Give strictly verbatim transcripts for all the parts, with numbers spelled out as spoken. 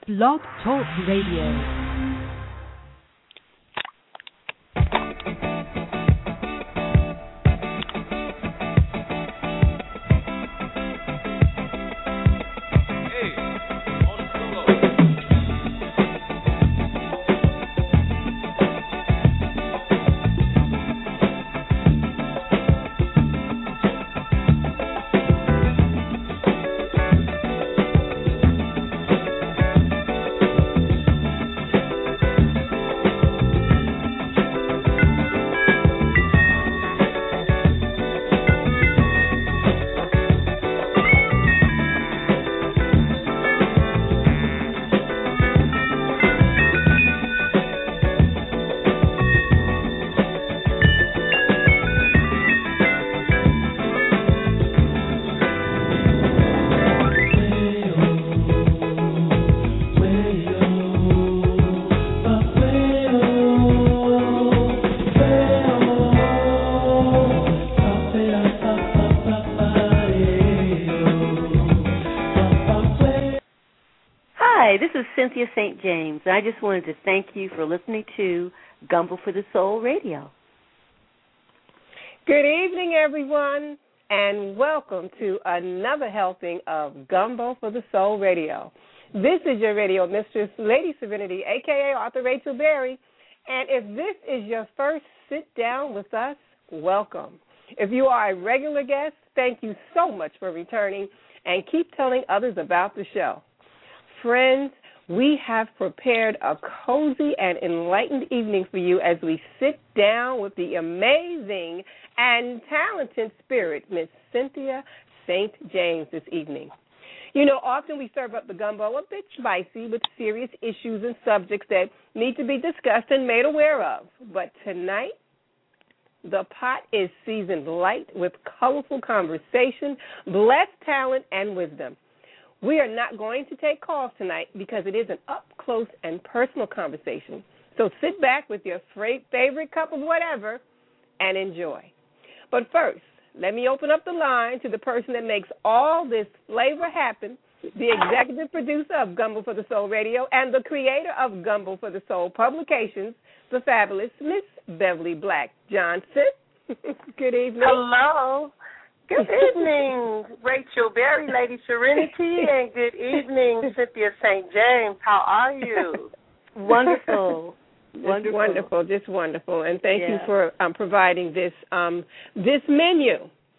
Blog Talk Radio. Cynthia Saint James. I just wanted to thank you for listening to Gumbo for the Soul Radio. Good evening, everyone, and welcome to another helping of Gumbo for the Soul Radio. This is your radio mistress, Lady Serenity, a k a. Author Rachel Berry, and if this is your first sit down with us, welcome. If you are a regular guest, thank you so much for returning, and keep telling others about the show. Friends, we have prepared a cozy and enlightened evening for you as we sit down with the amazing and talented spirit, Miss Cynthia Saint James, this evening. You know, often we serve up the gumbo a bit spicy with serious issues and subjects that need to be discussed and made aware of. But tonight, the pot is seasoned light with colorful conversation, blessed talent, and wisdom. We are not going to take calls tonight because it is an up-close and personal conversation. So sit back with your favorite cup of whatever and enjoy. But first, let me open up the line to the person that makes all this flavor happen, the executive producer of Gumbo for the Soul Radio and the creator of Gumbo for the Soul Publications, the fabulous Miss Beverly Black Johnson. Good evening. Hello. Good evening, Rachel Berry, Lady Serenity, and good evening, Cynthia Saint James. How are you? Wonderful. Wonderful. Wonderful, just wonderful. And thank yeah. you for um, providing this um, this menu.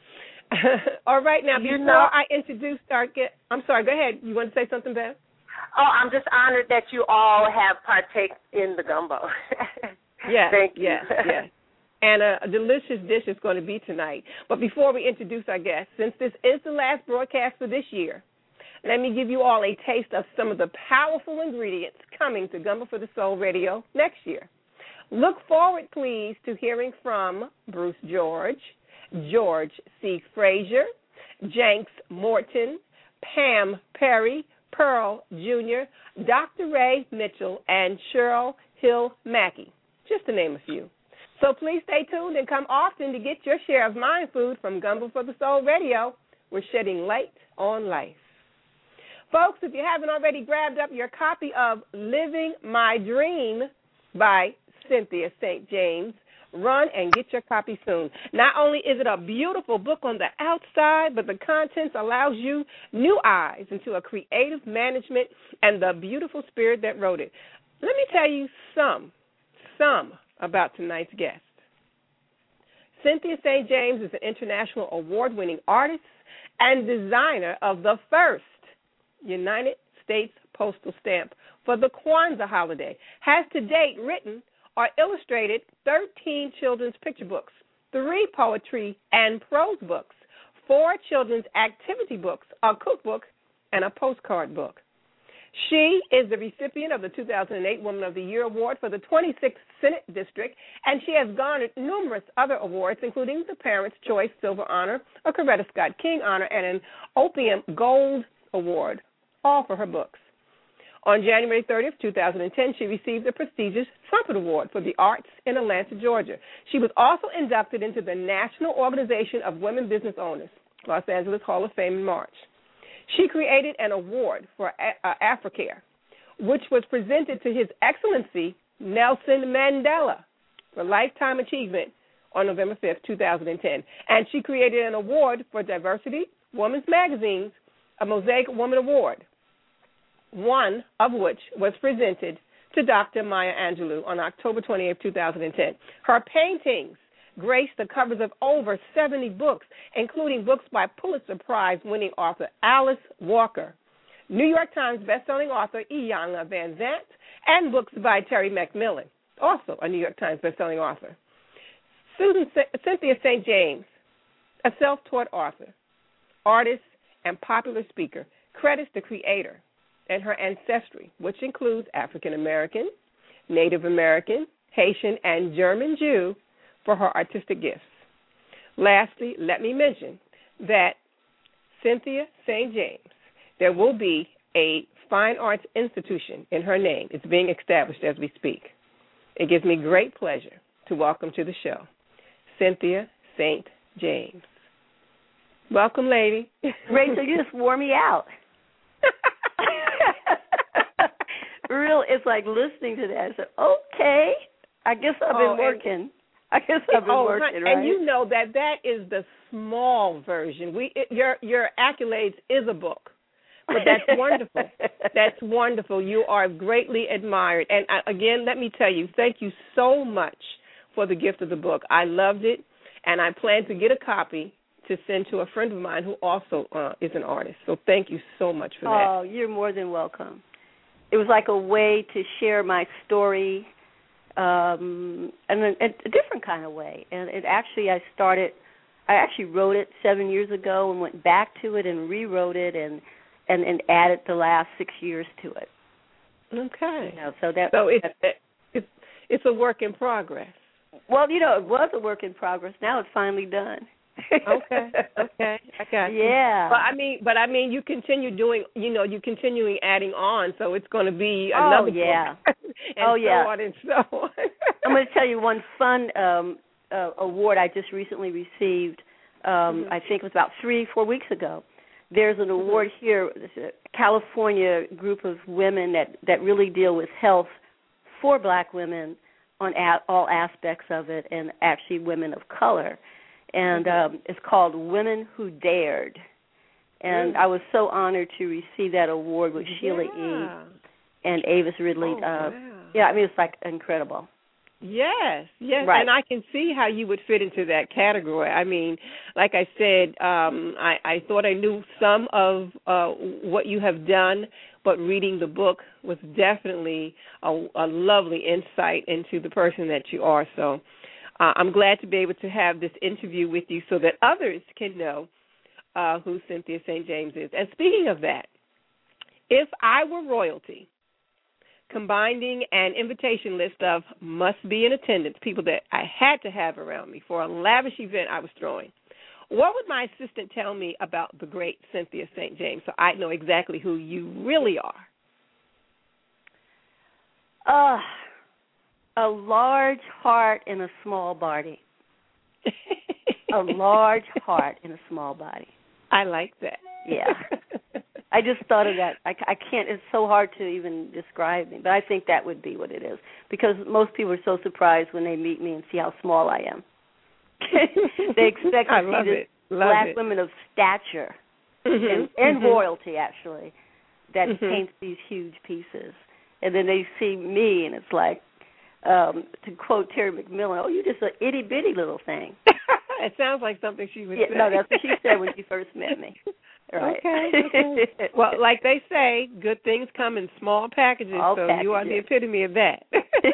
All right, now, before you know, I introduce our guest, I'm sorry, go ahead. You want to say something, Bev? Oh, I'm just honored that you all have partaken in the gumbo. Yes, thank you. yes, yes. And a, a delicious dish is going to be tonight. But before we introduce our guest, since this is the last broadcast for this year, let me give you all a taste of some of the powerful ingredients coming to Gumbo for the Soul Radio next year. Look forward, please, to hearing from Bruce George, George C. Frazier, Jenks Morton, Pam Perry, Pearl Junior, Doctor Ray Mitchell, and Cheryl Hill Mackey, just to name a few. So please stay tuned and come often to get your share of mind food from Gumbo for the Soul Radio. We're shedding light on life. Folks, if you haven't already grabbed up your copy of Living My Dream by Cynthia Saint James, run and get your copy soon. Not only is it a beautiful book on the outside, but the contents allows you new eyes into a creative management and the beautiful spirit that wrote it. Let me tell you some, some about tonight's guest. Cynthia Saint James is an international award-winning artist and designer of the first United States postal stamp for the Kwanzaa holiday, has to date written or illustrated thirteen children's picture books, three poetry and prose books, four children's activity books, a cookbook, and a postcard book. She is the recipient of the two thousand eight Woman of the Year Award for the twenty-sixth Senate District, and she has garnered numerous other awards, including the Parents' Choice Silver Honor, a Coretta Scott King Honor, and an Opium Gold Award, all for her books. On January thirtieth, two thousand ten, she received the prestigious Trumpet Award for the Arts in Atlanta, Georgia. She was also inducted into the National Organization of Women Business Owners, Los Angeles Hall of Fame in March. She created an award for uh, Africare, which was presented to His Excellency Nelson Mandela for Lifetime Achievement on November fifth, two thousand ten. And she created an award for diversity, Women's Magazine's a Mosaic Woman Award, one of which was presented to Doctor Maya Angelou on October twenty-eighth, two thousand ten. Her paintings graced the covers of over seventy books, including books by Pulitzer Prize-winning author Alice Walker, New York Times bestselling author Iyanla Vanzant, and books by Terry McMillan, also a New York Times bestselling author. Susan Cynthia Saint James, a self-taught author, artist, and popular speaker, credits the Creator and her ancestry, which includes African American, Native American, Haitian, and German Jew, for her artistic gifts. Lastly, let me mention that Cynthia Saint James, there will be a fine arts institution in her name. It's being established as we speak. It gives me great pleasure to welcome to the show Cynthia Saint James. Welcome, lady. Rachel, you just wore me out. Real, it's like listening to that. I said, okay, I guess I've been oh, working. And, I guess I've been oh, working, right? And you know that that is the small version. We it, your your accolades is a book, but that's wonderful. That's wonderful. You are greatly admired. And I, again, let me tell you, thank you so much for the gift of the book. I loved it, and I plan to get a copy to send to a friend of mine who also uh, is an artist. So thank you so much for that. Oh, you're more than welcome. It was like a way to share my story um, in a, a different kind of way. And it actually, I started, I actually wrote it seven years ago and went back to it and rewrote it and, and, and added the last six years to it. Okay. You know, so that, so it's, it's, it's a work in progress. Well, you know, it was a work in progress. Now it's finally done. okay, okay, I got you. Yeah. But I mean, but I mean, you continue doing, you know, you continuing adding on, so it's going to be oh, another yeah. book. and oh so yeah. on and so on. I'm going to tell you one fun um, uh, award I just recently received. Um, mm-hmm. I think it was about three, four weeks ago. There's an award mm-hmm. here. There's a California group of women that that really deal with health for Black women on a- all aspects of it, and actually women of color. And um, it's called Women Who Dared. And mm. I was so honored to receive that award with yeah. Sheila E. and Avis Ridley. Oh, uh, wow. Yeah, I mean, it's like incredible. Yes, yes, right. and I can see how you would fit into that category. I mean, like I said, um, I, I thought I knew some of uh, what you have done, but reading the book was definitely a, a lovely insight into the person that you are. So uh, I'm glad to be able to have this interview with you so that others can know uh, who Cynthia Saint James is. And speaking of that, if I were royalty, combining an invitation list of must be in attendance, people that I had to have around me for a lavish event I was throwing, what would my assistant tell me about the great Cynthia Saint James so I know exactly who you really are? Uh, a large heart in a small body. A large heart in a small body. I like that. Yeah. I just thought of that. I, I can't, it's so hard to even describe me, but I think that would be what it is, because most people are so surprised when they meet me and see how small I am. They expect to see this Black it. women of stature mm-hmm. and, and mm-hmm. royalty, actually, that mm-hmm. paints these huge pieces. And then they see me, and it's like, um, to quote Terry McMillan, oh, you're just an itty-bitty little thing. It sounds like something she would yeah, say. No, that's what she said when she first met me. Right. Okay, okay. Well, like they say, good things come in small packages, All so packages. You are the epitome of that.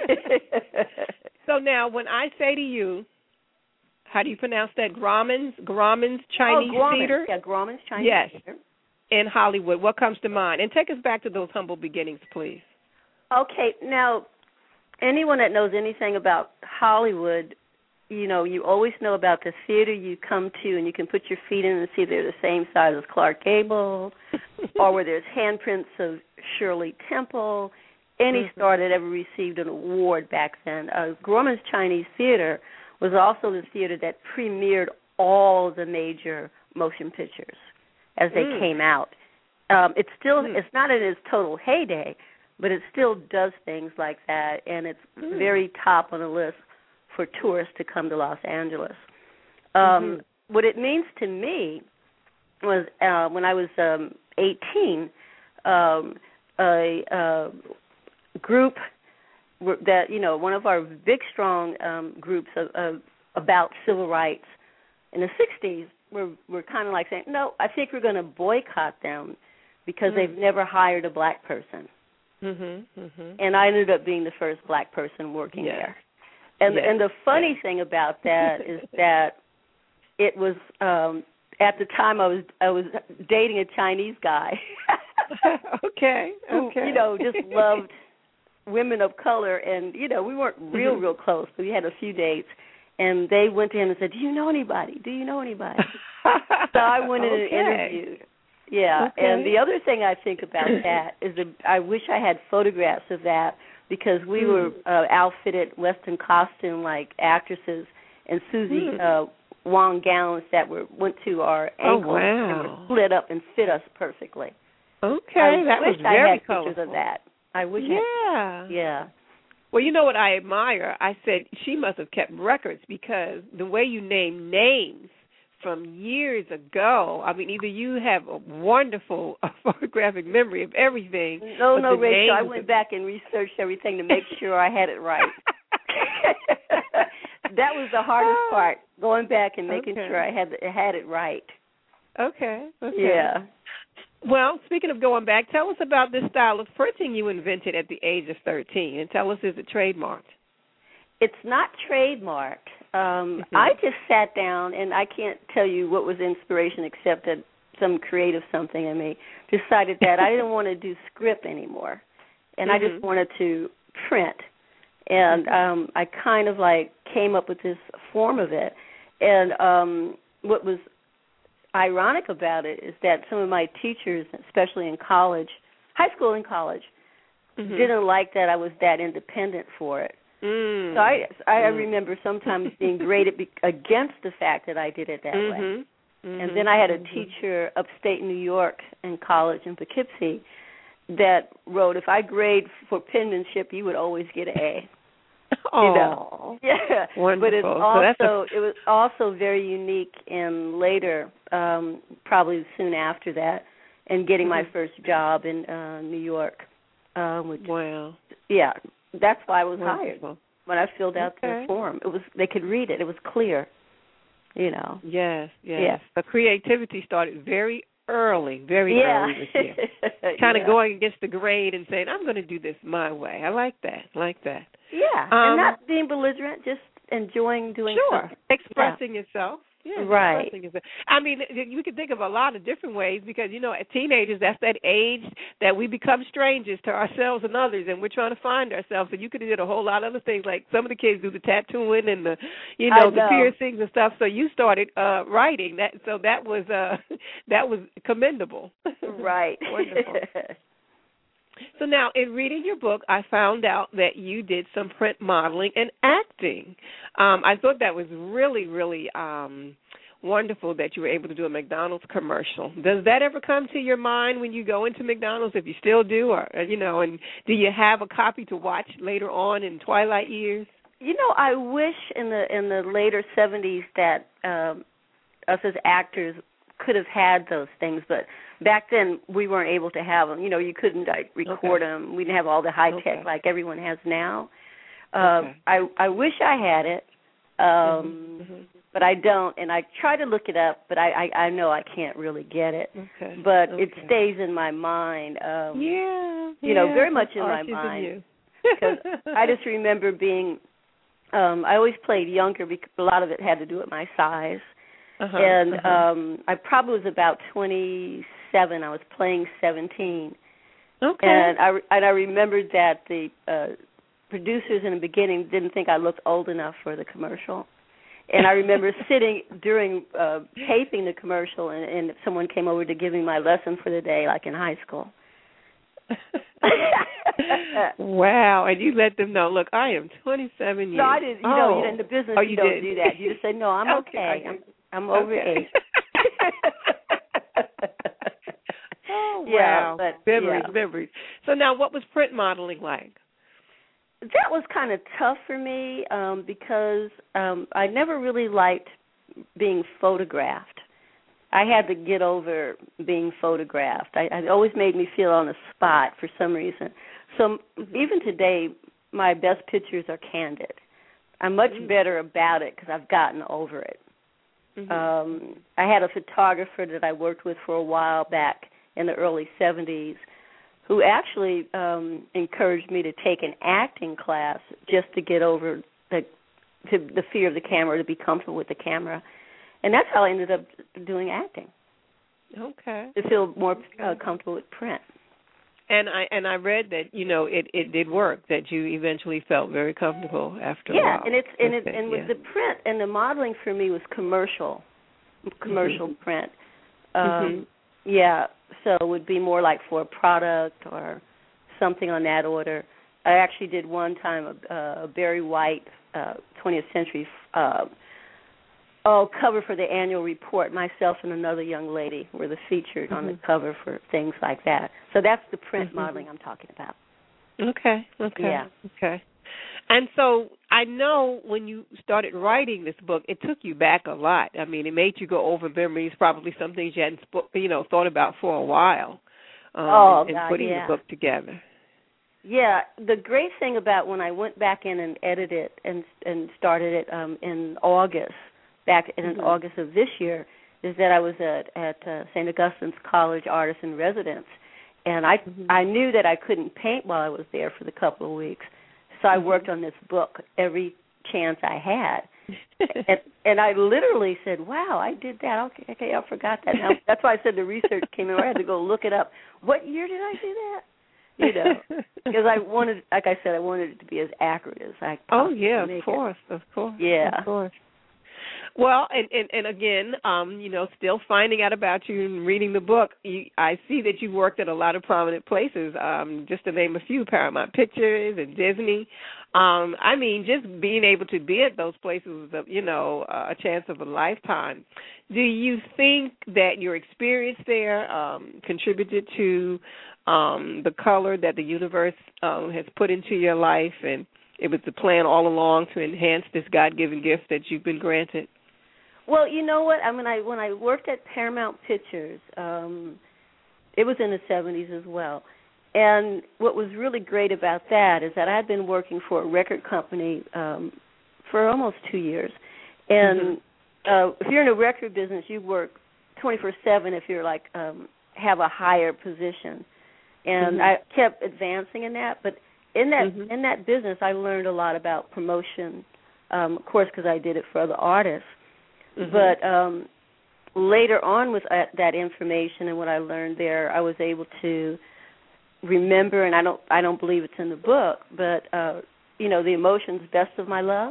So now, when I say to you, how do you pronounce that? Grauman's, Grauman's Chinese oh, Grauman's. Theater? Yeah, Grauman's Chinese yes. Theater. In Hollywood. What comes to mind? And take us back to those humble beginnings, please. Okay, now, anyone that knows anything about Hollywood, you know, you always know about the theater you come to and you can put your feet in and see they're the same size as Clark Gable, or where there's handprints of Shirley Temple, any mm-hmm. star that ever received an award back then. Uh, Grauman's Chinese Theater was also the theater that premiered all the major motion pictures as they mm. came out. Um, it's still, mm. it's not in its total heyday, but it still does things like that, and it's mm. very top on the list for tourists to come to Los Angeles. Um, mm-hmm. What it means to me was uh, when I was um, eighteen, um, a, a group that, you know, one of our big, strong um, groups of, of, about civil rights in the sixties were, were kind of like saying, no, I think we're going to boycott them because mm. they've never hired a black person. Mm-hmm, mm-hmm. And I ended up being the first black person working yes. there. And, yes. and the funny yes. thing about that is that it was um, at the time I was I was dating a Chinese guy. okay. Who, okay. you know, just loved women of color, and you know, we weren't real, real close, but we had a few dates. And they went to him and said, "Do you know anybody? Do you know anybody?" So I went in okay. and interviewed. Yeah. Okay. And the other thing I think about that is that I wish I had photographs of that because we mm. were uh, outfitted Western costume like actresses, and Susie mm. uh, Wong gowns that were went to our ankles oh, wow. and were split up and fit us perfectly. Okay, I that wish was I very had colorful. pictures of that. I wish. Yeah. I had, yeah. Well, you know what I admire? I said she must have kept records because the way you name names from years ago, I mean, either you have a wonderful uh, photographic memory of everything. No, no, Rachel, I of... went back and researched everything to make sure I had it right. That was the hardest part, going back and making okay. sure I had had it right. Okay. okay. Yeah. Well, speaking of going back, tell us about this style of printing you invented at the age of thirteen, and tell us, is it trademarked? It's not trademarked. Um, mm-hmm. I just sat down, and I can't tell you what was inspiration except that some creative something in me decided that I didn't want to do script anymore, and mm-hmm. I just wanted to print. And um, I kind of like came up with this form of it. And um, what was ironic about it is that some of my teachers, especially in college, high school and college, mm-hmm. didn't like that I was that independent for it. Mm. So I, I mm. remember sometimes being graded be- against the fact that I did it that mm-hmm. way. Mm-hmm. And then I had a mm-hmm. teacher upstate New York in college in Poughkeepsie that wrote, if I grade for penmanship, you would always get an A. Oh, you know? Yeah. Wonderful. But it's also so a... it was also very unique in later, um, probably soon after that, and getting mm-hmm. my first job in uh, New York. Uh, which, wow. Yeah, that's why I was Wonderful. hired. When I filled out okay. the form, it was they could read it. It was clear. You know. Yes. Yes. Yeah. The creativity started very early, very yeah. early with you. Kind of yeah. going against the grain and saying, I'm going to do this my way. I like that. I like that. Yeah, um, and not being belligerent, just enjoying doing sure. something. Expressing yeah. yourself. Yeah, right. Expressing yourself. I mean, you can think of a lot of different ways because, you know, at teenagers, that's that age that we become strangers to ourselves and others, and we're trying to find ourselves. And you could have did a whole lot of other things, like some of the kids do the tattooing and the, you know, know. the piercings and stuff. So you started uh, writing that. So that was uh, that was commendable. Right. Wonderful. So now, in reading your book, I found out that you did some print modeling and acting. Um, I thought that was really, really um, wonderful that you were able to do a McDonald's commercial. Does that ever come to your mind when you go into McDonald's, if you still do, or, you know, and do you have a copy to watch later on in twilight years? You know, I wish in the in the later seventies that um, us as actors could have had those things, but back then we weren't able to have them. You know, you couldn't like, record okay. them. We didn't have all the high tech okay. like everyone has now. Uh, okay. I I wish I had it, um, mm-hmm. but I don't. And I try to look it up, but I, I, I know I can't really get it. Okay. But okay. it stays in my mind. Um, yeah. You know, yeah. very much in Archie's my mind. Because I just remember being. Um, I always played younger because a lot of it had to do with my size. Uh-huh, and uh-huh. um, I probably was about twenty-seven. I was playing seventeen. Okay. And I, and I remembered that the uh, producers in the beginning didn't think I looked old enough for the commercial. And I remember sitting during uh, taping the commercial, and, and someone came over to give me my lesson for the day, like in high school. Wow, and you let them know, look, I am twenty-seven years. No, I didn't. You oh. know, in the business, oh, you, you don't did. do that. You just say, no, I'm okay. okay. I'm, I'm over okay. age. Oh, Oh, yeah, wow. but, memories, yeah. memories. So now what was print modeling like? That was kind of tough for me um, because um, I never really liked being photographed. I had to get over being photographed. I, it always made me feel on the spot for some reason. So even today, my best pictures are candid. I'm much mm-hmm. better about it because I've gotten over it. Mm-hmm. Um, I had a photographer that I worked with for a while back in the early seventies who actually um, encouraged me to take an acting class just to get over the to the fear of the camera, to be comfortable with the camera. And that's how I ended up doing acting. Okay. To feel more okay. uh, comfortable with print. And I and I read that, you know, it, it did work, that you eventually felt very comfortable after yeah, a while. and it's and it, it, and with yeah. the print and the modeling for me was commercial, commercial mm-hmm. print. Um, mm-hmm. Yeah, so it would be more like for a product or something on that order. I actually did one time a, a Barry White uh, twentieth century uh, oh cover for the annual report. Myself and another young lady were the featured mm-hmm. on the cover for things like that. So that's the print mm-hmm. modeling I'm talking about. Okay, okay, yeah. okay. And so I know when you started writing this book, it took you back a lot. I mean, it made you go over memories, probably some things you hadn't, you know, thought about for a while. Um, oh, in, in God, putting yeah. the book together. Yeah, the great thing about when I went back in and edited it and and started it um, in August, back in mm-hmm. August of this year, is that I was at at uh, Saint Augustine's College Artist in Residence, and I mm-hmm. I knew that I couldn't paint while I was there for the couple of weeks. So I worked on this book every chance I had. and, and I literally said, wow, I did that. Okay, okay, I forgot that. Now, that's why I said the research came in. I had to go look it up. What year did I do that? You know, because I wanted, like I said, I wanted it to be as accurate as I could. Oh, yeah, of course, it. of course. Yeah. Of course. Well, and, and, and again, um, you know, still finding out about you and reading the book, you, I see that you've worked at a lot of prominent places, um, just to name a few, Paramount Pictures and Disney. Um, I mean, just being able to be at those places was, you know, a chance of a lifetime. Do you think that your experience there um, contributed to um, the color that the universe um, has put into your life, and it was the plan all along to enhance this God-given gift that you've been granted? Well, you know what? I mean, I when I worked at Paramount Pictures, um, it was in the seventies as well. And what was really great about that is that I'd been working for a record company um, for almost two years. And mm-hmm. uh, if you're in a record business, you work twenty-four seven if you're like um, have a higher position. And mm-hmm. I kept advancing in that. But in that mm-hmm. in that business, I learned a lot about promotion, um, of course, because I did it for other artists. Mm-hmm. But um, later on with uh, that information and what I learned there, I was able to remember, and I don't, I don't believe it's in the book, but uh, you know, the emotions, best of my love.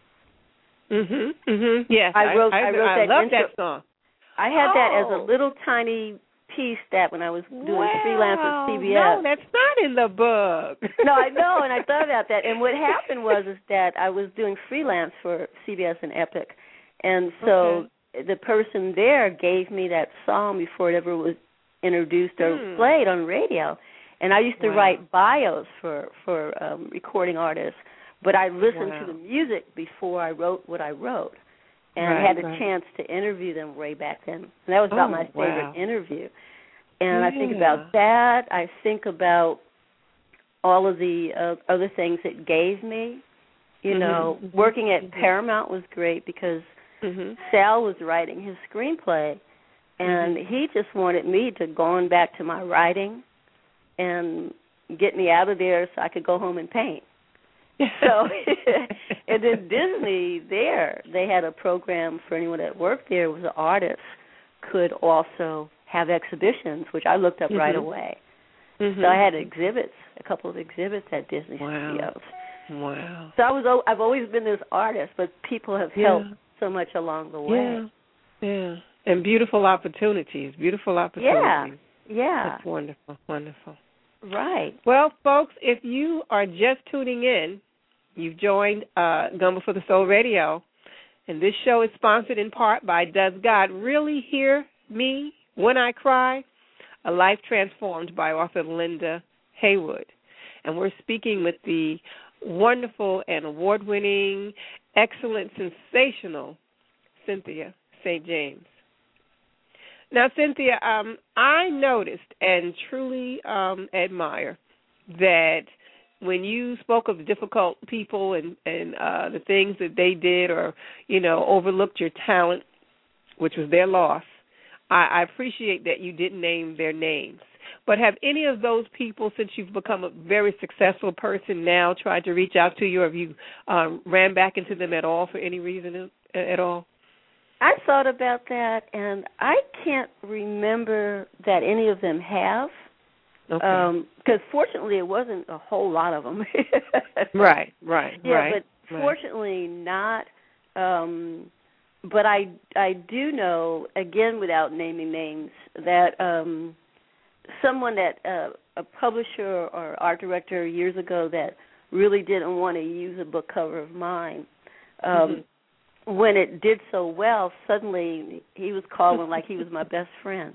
Mhm, mhm. Yes, I wrote. I, I, I wrote I that. love intro. that song. I had oh. that as a little tiny piece that when I was doing wow. freelance with C B S. No, that's not in the book. No, I know, and I thought about that. And what happened was is that I was doing freelance for C B S and Epic. And so okay. the person there gave me that song before it ever was introduced or hmm. played on radio. And I used to wow. write bios for, for um, recording artists, but I listened wow. to the music before I wrote what I wrote. And right, I had a right. chance to interview them way back then. And that was about oh, my favorite wow. interview. And yeah. I think about that. I think about all of the uh, other things it gave me. You mm-hmm. know, mm-hmm. working at mm-hmm. Paramount was great because mm-hmm. Sal was writing his screenplay, and mm-hmm. he just wanted me to go on back to my writing and get me out of there so I could go home and paint. So, and then Disney there, they had a program for anyone that worked there was an artist could also have exhibitions, which I looked up mm-hmm. right away. Mm-hmm. So I had exhibits, a couple of exhibits at Disney wow. Studios. Wow. So I was, I've always been this artist, but people have yeah. helped so much along the way. Yeah, yeah. And beautiful opportunities, beautiful opportunities. Yeah, yeah. That's wonderful, wonderful. Right. Well, folks, if you are just tuning in, you've joined uh, Gumbo for the Soul Radio, and this show is sponsored in part by Does God Really Hear Me When I Cry? A Life Transformed by author Linda Haywood. And we're speaking with the wonderful and award-winning, excellent, sensational Cynthia Saint James. Now, Cynthia, um, I noticed and truly um, admire that when you spoke of difficult people and, and uh, the things that they did or, you know, overlooked your talent, which was their loss, I, I appreciate that you didn't name their names. But have any of those people, since you've become a very successful person now, tried to reach out to you, or have you um, ran back into them at all for any reason at all? I thought about that, and I can't remember that any of them have. Okay. Um, because fortunately, it wasn't a whole lot of them. Right, right, yeah, right. but right. fortunately not. Um, but I, I do know, again, without naming names, that um, someone that uh, a publisher or art director years ago that really didn't want to use a book cover of mine. Um, mm-hmm. When it did so well, suddenly he was calling like he was my best friend.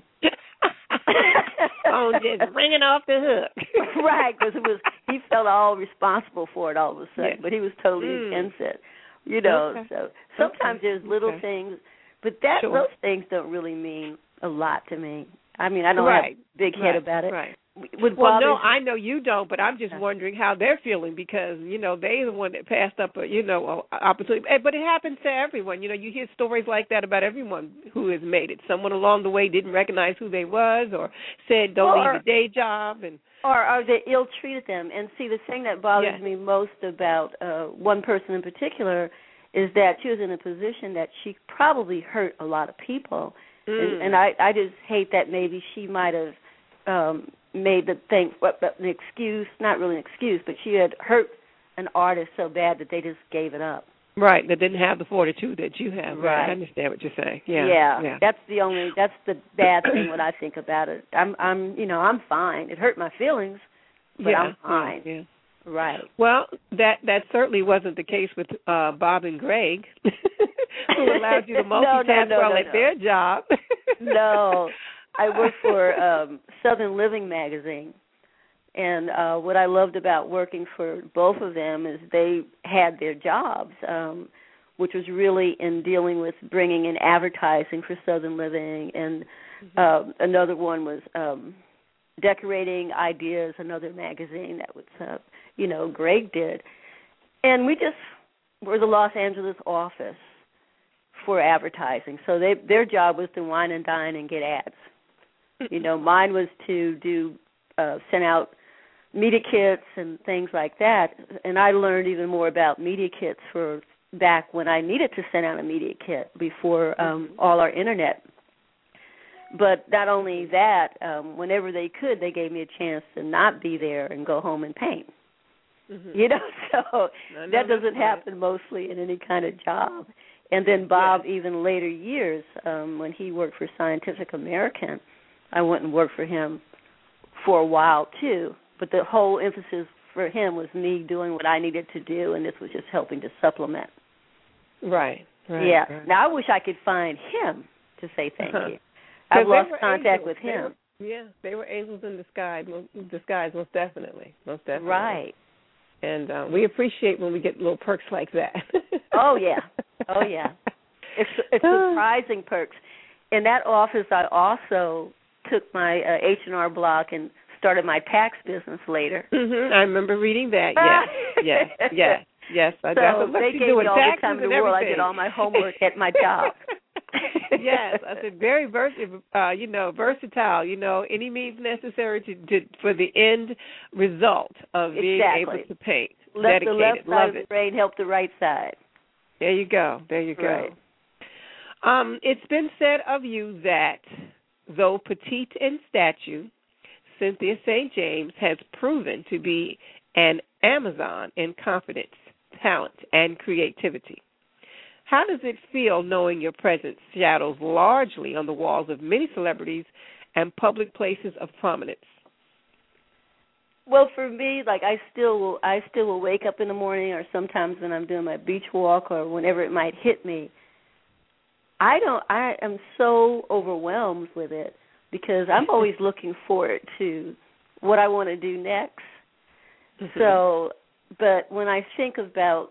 Oh, just ringing off the hook. Right, because it was he felt all responsible for it all of a sudden, yes. but he was totally mm. against it. You know, okay. so sometimes okay. there's little okay. things, but that sure. those things don't really mean a lot to me. I mean, I don't right. have a big right. head about it. Right. Would well, bother no, you? I know you don't, but I'm just wondering how they're feeling because, you know, they're the one that passed up a, you know, a opportunity. But it happens to everyone. You know, you hear stories like that about everyone who has made it. Someone along the way didn't recognize who they was or said, don't or, leave the day job. and Or, or they ill-treated them. And see, the thing that bothers yes. me most about uh, one person in particular is that she was in a position that she probably hurt a lot of people. Mm. And, and I, I just hate that maybe she might have um, made the thing, what, an excuse, not really an excuse, but she had hurt an artist so bad that they just gave it up. Right, that didn't have the fortitude that you have. Right. right. I understand what you're saying. Yeah, yeah. Yeah. That's the only, that's the bad thing when I think about it. I'm, I'm, you know, I'm fine. It hurt my feelings, but yeah. I'm fine. Yeah. Right. Well, that that certainly wasn't the case with uh, Bob and Greg, who allowed you to multitask no, no, no, well no, at no. their job. No, I worked for um, Southern Living magazine, and uh, what I loved about working for both of them is they had their jobs, um, which was really in dealing with bringing in advertising for Southern Living, and mm-hmm. uh, another one was um, Decorating Ideas, another magazine that was, uh, you know, Greg did. And we just were the Los Angeles office for advertising. So they, their job was to wine and dine and get ads. You know, mine was to do uh, send out media kits and things like that. And I learned even more about media kits for back when I needed to send out a media kit before um, all our internet. But not only that, um, whenever they could, they gave me a chance to not be there and go home and paint. Mm-hmm. You know, so know, that doesn't happen mostly in any kind of job. And then Bob, yeah. even later years, um, when he worked for Scientific American, I went and worked for him for a while too. But the whole emphasis for him was me doing what I needed to do, and this was just helping to supplement. Right, right. Yeah. Right. Now I wish I could find him to say thank uh-huh. you. I've lost contact angels. with him. They were, yeah, they were angels in disguise, disguise, most definitely, most definitely. Right. And uh, we appreciate when we get little perks like that. Oh yeah, oh yeah. It's it's surprising perks. In that office, I also took my uh, H and R Block and started my tax business later. Mm-hmm. I remember reading that. Yes, yes, yes, yes. I so definitely they gave me all the time in the world. I did all my homework at my job. Yes, I said very versatile. Uh, you know, versatile. You know, any means necessary to, to for the end result of being exactly. able to paint. Let Dedicated. the left Love side it. of the brain help the right side. There you go. There you go. Right. Um, it's been said of you that though petite in stature, Cynthia Saint James has proven to be an Amazon in confidence, talent, and creativity. How does it feel knowing your presence shadows largely on the walls of many celebrities and public places of prominence? Well, for me, like I still will, I still will wake up in the morning, or sometimes when I'm doing my beach walk, or whenever it might hit me. I don't. I am so overwhelmed with it. because I'm always looking forward to what I want to do next. Mm-hmm. So, but when I think about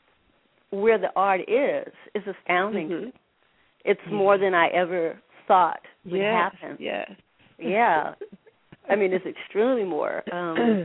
where the art is, it's astounding. Mm-hmm. It's yeah. more than I ever thought would yes. happen. Yes. Yeah. I mean, it's extremely more. Um,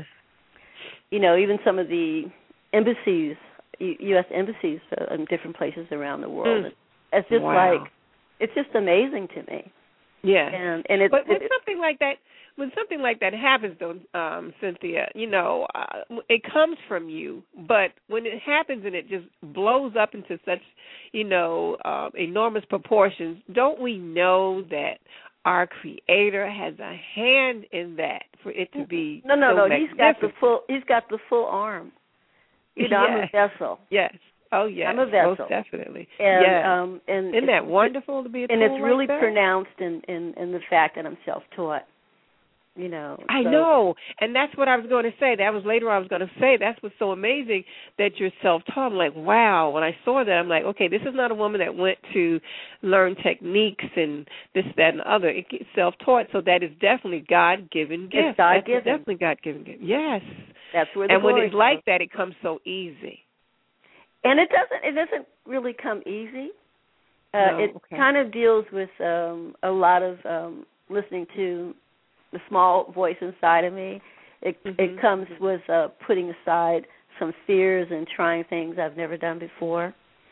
you know, even some of the embassies, U S embassies in different places around the world. Mm. It's just wow. like, it's just amazing to me. Yeah. And, and it's, but when it, something like that, when something like that happens, though, um, Cynthia, you know, uh, it comes from you. But when it happens and it just blows up into such, you know, uh, enormous proportions, don't we know that our Creator has a hand in that for it to be no, no, so no. magnificent? He's got the full. He's got the full arm. You know, yes. I'm a vessel. Yes. Oh, yes. I'm a vessel. Most definitely. And, yes. um, and Isn't that wonderful to be a tool And it's really like that? pronounced in, in, in the fact that I'm self-taught. You know. I so. know, and that's what I was going to say. That was later I was going to say. That's what's so amazing that you're self-taught. I'm like, wow. When I saw that, I'm like, okay, this is not a woman that went to learn techniques and this, that, and the other. It's self-taught, so that is definitely God-given gift. It's God-given. That's definitely God-given gift. Yes. That's where the and when glory it's like goes. that, it comes so easy. And it doesn't. It doesn't really come easy. Uh, no, it okay. kind of deals with um, a lot of um, listening to the small voice inside of me. It, mm-hmm. it comes with uh, putting aside some fears and trying things I've never done before.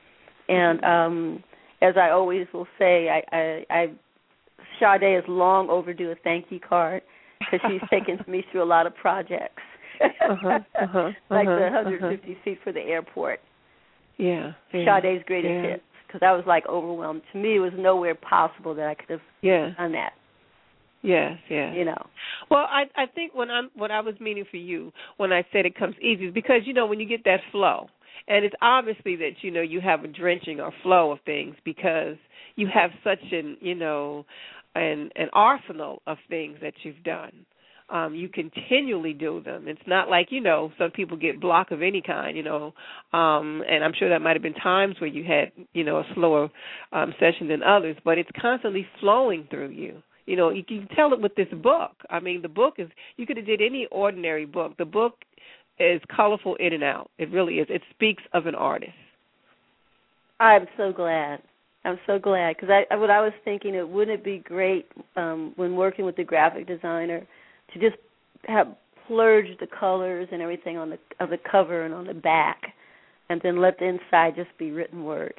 And mm-hmm. um, as I always will say, I, I, I Sade is long overdue a thank you card because she's taken me through a lot of projects, uh-huh, uh-huh, like uh-huh, the one hundred fifty uh-huh. feet for the airport. Yeah, yeah. Sade's greatest yeah. hits, because I was like overwhelmed. To me, it was nowhere possible that I could have yeah. done that. Yes, yes. You know. Well, I I think when I'm what I was meaning for you when I said it comes easy is because, you know, when you get that flow, and it's obviously that, you know, you have a drenching or flow of things because you have such an, you know, an an arsenal of things that you've done. Um, you continually do them. It's not like, you know, some people get block of any kind, you know, um, and I'm sure that might have been times where you had, you know, a slower um, session than others, but it's constantly flowing through you. You know, you can tell it with this book. I mean, the book is, you could have did any ordinary book. The book is colorful in and out. It really is. It speaks of an artist. I'm so glad. I'm so glad because I, what I was thinking, it wouldn't it be great um, when working with the graphic designer to just have plurged the colors and everything on the of the cover and on the back, and then let the inside just be written word.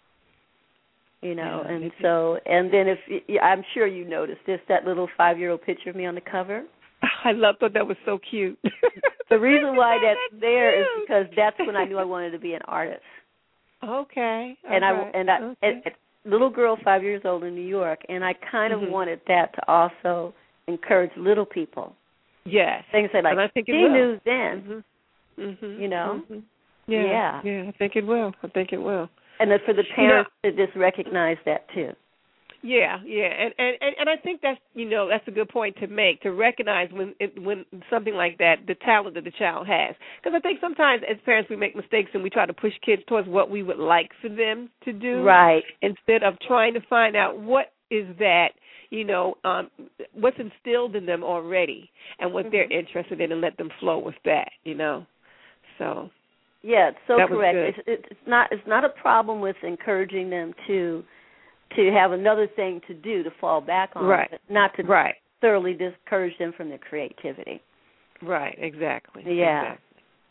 You know, yeah, and so, and then if, I'm sure you noticed this, that little five-year-old picture of me on the cover. I love that. That was so cute. The reason why that's, that's there cute. is because that's when I knew I wanted to be an artist. Okay. And right. I, and I, okay. and, and little girl, five years old in New York, and I kind of mm-hmm. wanted that to also encourage little people. Yes. Things that like, and I think it she will. knew then, mm-hmm. Mm-hmm. you know. Mm-hmm. Yeah. yeah. Yeah, I think it will. I think it will. And then for the parents you know, to just recognize that too. Yeah, yeah, and, and and I think that's, you know, that's a good point to make, to recognize when it, when something like that, the talent that the child has. Because I think sometimes as parents we make mistakes and we try to push kids towards what we would like for them to do, right? Instead of trying to find out what is that, you know, um, what's instilled in them already and what mm-hmm. they're interested in, and let them flow with that, you know. So yeah, it's so that correct. It's, it's not it's not a problem with encouraging them to. to have another thing to do to fall back on, right. but not to right. thoroughly discourage them from their creativity. Right, exactly. Yeah. Exactly.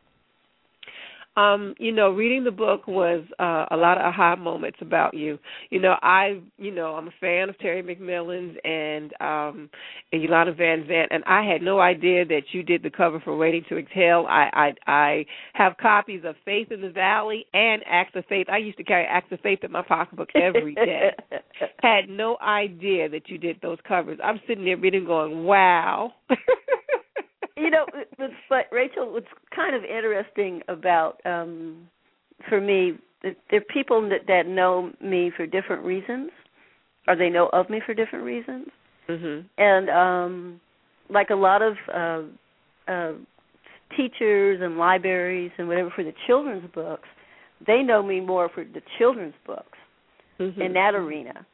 Um, you know, reading the book was uh, a lot of aha moments about you. You know, I, you know, I'm a fan of Terry McMillan's and um, and Yolanda Van Zandt, and I had no idea that you did the cover for Waiting to Exhale. I, I, I have copies of Faith in the Valley and Acts of Faith. I used to carry Acts of Faith in my pocketbook every day. Had no idea that you did those covers. I'm sitting there reading going, wow. You know, but, but Rachel, what's kind of interesting about, um, for me, there are people that, that know me for different reasons, or they know of me for different reasons. Mm-hmm. And um, like a lot of uh, uh, teachers and libraries and whatever for the children's books, they know me more for the children's books mm-hmm. in that arena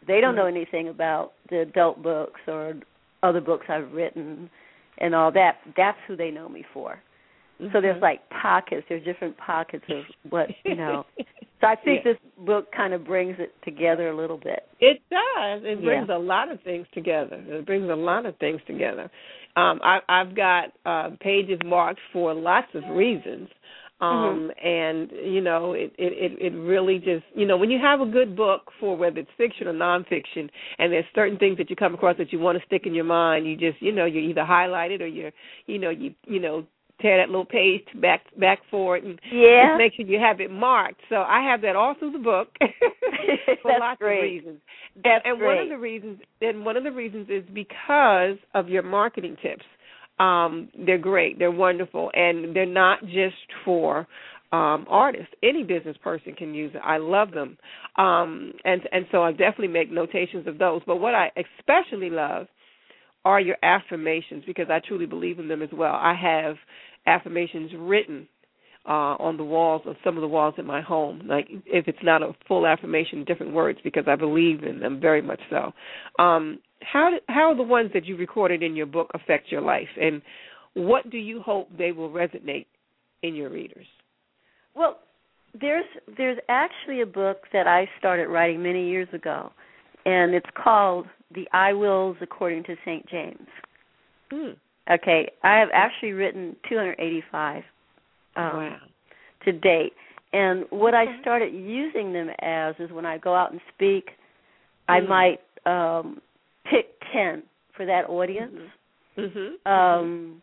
They don't know anything about the adult books or other books I've written and all that. That's who they know me for. Mm-hmm. So there's like pockets. There's different pockets of what, you know. So I think yeah. this book kind of brings it together a little bit. It does. It brings yeah. a lot of things together. It brings a lot of things together. Um, I, I've got uh, pages marked for lots of reasons. Um, mm-hmm. And, you know, it, it, it really just, you know, when you have a good book for whether it's fiction or nonfiction, and there's certain things that you come across that you want to stick in your mind, you just, you know, you either highlight it or you're, you know, you, you know, tear that little page back back for it and yeah. just make sure you have it marked. So I have that all through the book for That's lots great. of reasons. That's and great. one of the reasons and one of the reasons is because of your marketing tips. Um, they're great. They're wonderful, and they're not just for um, artists. Any business person can use it. I love them, um, and and so I definitely make notations of those. But what I especially love are your affirmations, because I truly believe in them as well. I have affirmations written uh, on the walls of some of the walls in my home. Like if it's not a full affirmation, different words, because I believe in them very much so. Um, how how are the ones that you recorded in your book affect your life, and what do you hope they will resonate in your readers? Well, there's there's actually a book that I started writing many years ago, and it's called The I Wills According to Saint James. Mm. Okay, I have actually written two hundred eighty-five um, wow. to date, and what okay. I started using them as is when I go out and speak, mm. I might um, pick ten for that audience. Mm-hmm. Um,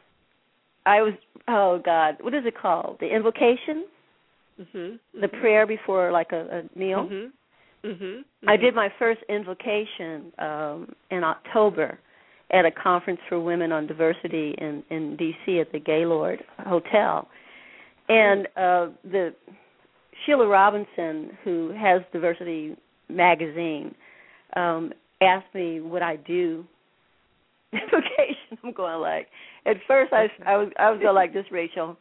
I was, oh God, what is it called? The invocation, mm-hmm. the prayer before like a, a meal. Mm-hmm. Mm-hmm. Mm-hmm. I did my first invocation um, in October at a conference for women on diversity in, in D C at the Gaylord Hotel. And uh, the Sheila Robinson, who has Diversity Magazine, um, asked me would I do invocation. I'm going like, at first I, I was I was going like this, Rachel.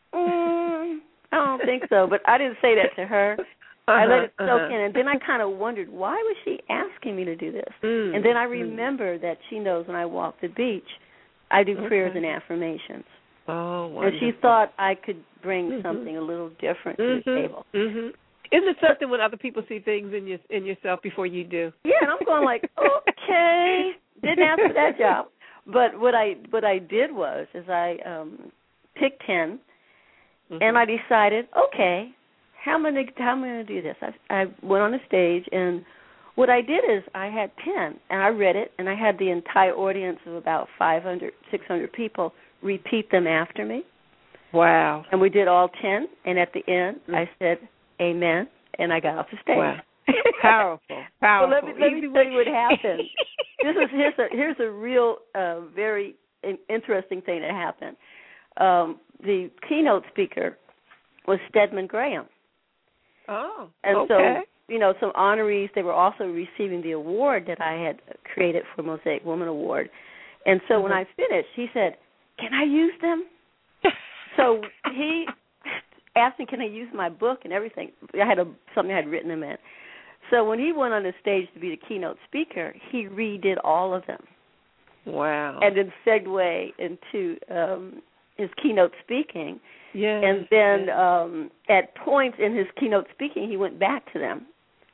Mm, I don't think so, but I didn't say that to her. Uh-huh, I let it soak uh-huh. in, and then I kind of wondered, why was she asking me to do this? Mm, and then I remember mm. that she knows when I walk the beach, I do okay. prayers and affirmations. Oh, wonderful. And she thought I could bring mm-hmm. something a little different mm-hmm. to the table. Mm-hmm. Isn't it something when other people see things in your in yourself before you do? Yeah, and I'm going like, okay, didn't ask for that job. But what I what I did was is I um, picked ten, mm-hmm. and I decided, okay, how am I gonna, how am I going to do this? I, I went on the stage, and what I did is I had ten, and I read it, and I had the entire audience of about five hundred, six hundred people repeat them after me. Wow. And we did all ten, and at the end, mm-hmm. I said, amen, and I got off the stage. Wow. Powerful, powerful. So let me, let me tell you what happened. This is here's a here's a real uh, very interesting thing that happened. Um, the keynote speaker was Stedman Graham. Oh, and okay. so you know some honorees. They were also receiving the award that I had created for Mosaic Woman Award. And so mm-hmm. when I finished, he said, "Can I use them?" So he asked me, "Can I use my book and everything?" I had a something I had written them in. So when he went on the stage to be the keynote speaker, he redid all of them. Wow. And then segue into um, his keynote speaking. Yeah. And then um, at points in his keynote speaking, he went back to them.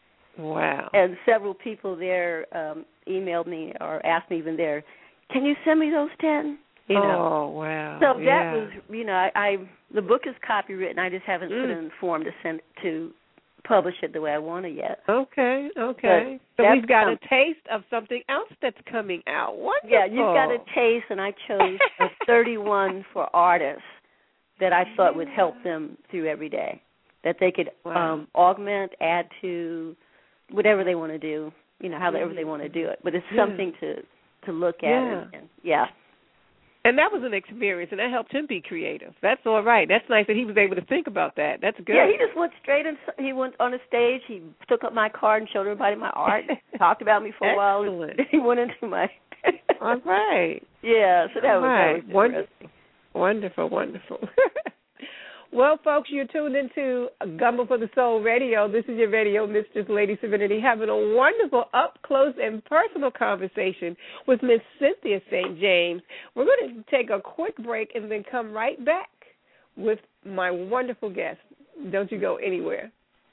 Wow. And several people there um, emailed me or asked me even there, "Can you send me those ten?" You know. Oh, wow. So that yeah. was, you know, I, I the book is copywritten. I just haven't mm. put it in form to send to publish it the way I want it yet. Okay, okay. But so we've got some, a taste of something else that's coming out. Wonderful. Yeah, you've got a taste, and I chose a thirty-one for artists that I thought would help them through every day, that they could wow. um, augment, add to, whatever they want to do, you know, however mm-hmm. they want to do it. But it's yeah. something to, to look at. Yeah. And, and, yeah. And that was an experience, and that helped him be creative. That's all right. That's nice that he was able to think about that. That's good. Yeah, he just went straight in. He went on the stage. He took up my card and showed everybody my art. Talked about me for a while. Excellent. He went into my. All right. Yeah, so that all was, right. that was interesting. Wonderful, wonderful. wonderful. Well, folks, you're tuned into Gumbo for the Soul Radio. This is your radio mistress, Lady Serenity, having a wonderful up-close and personal conversation with Miss Cynthia Saint James. We're going to take a quick break and then come right back with my wonderful guest. Don't you go anywhere.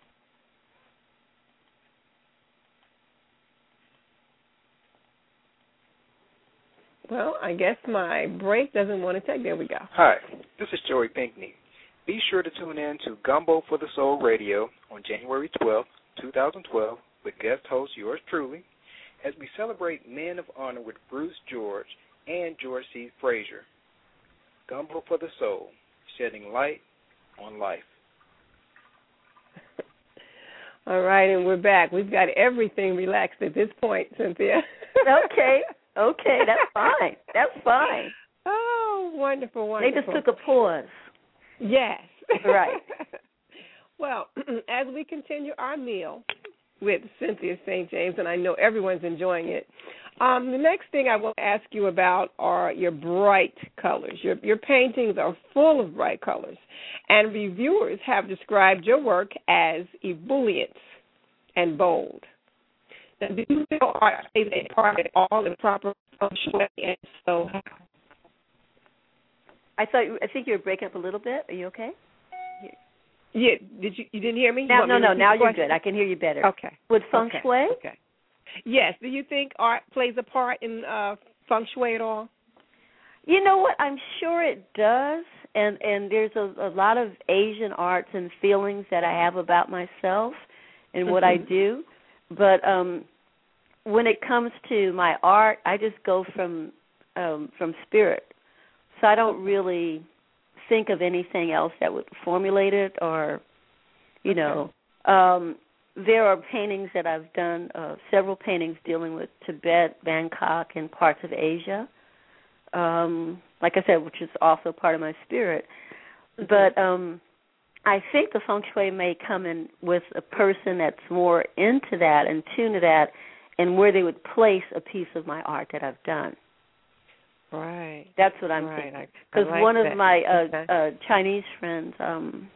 Well, I guess my break doesn't want to take. There we go. Hi, this is Joey Pinkney. Be sure to tune in to Gumbo for the Soul Radio on January twelfth, twenty twelve, with guest host yours truly, as we celebrate Men of Honor with Bruce George and George C. Frazier. Gumbo for the Soul, shedding light on life. All right, and we're back. We've got everything relaxed at this point, Cynthia. Okay, okay, that's fine. That's fine. Oh, wonderful, wonderful. They just took a pause. Yes. Right. Well, as we continue our meal with Cynthia Saint James, and I know everyone's enjoying it, um, the next thing I want to ask you about are your bright colors. Your, your paintings are full of bright colors, and reviewers have described your work as ebullient and bold. Now, do you feel art plays a part at all in proper function, and so how? I thought I think you were breaking up a little bit. Are you okay? Yeah. Did you you didn't hear me? Now, you no, me no. Now you're question? good. I can hear you better. Okay. With feng okay. shui? Okay. Yes. Do you think art plays a part in uh, feng shui at all? You know what? I'm sure it does. And and there's a, a lot of Asian arts and feelings that I have about myself and what mm-hmm. I do. But um, when it comes to my art, I just go from um, from spirit. So I don't really think of anything else that would formulate it or, you okay. know. Um, there are paintings that I've done, uh, several paintings dealing with Tibet, Bangkok, and parts of Asia. Um, like I said, which is also part of my spirit. Mm-hmm. But um, I think the feng shui may come in with a person that's more into that and tuned to that and where they would place a piece of my art that I've done. Right. That's what I'm right. thinking. Because like one that. of my uh, okay. uh, Chinese friends, um,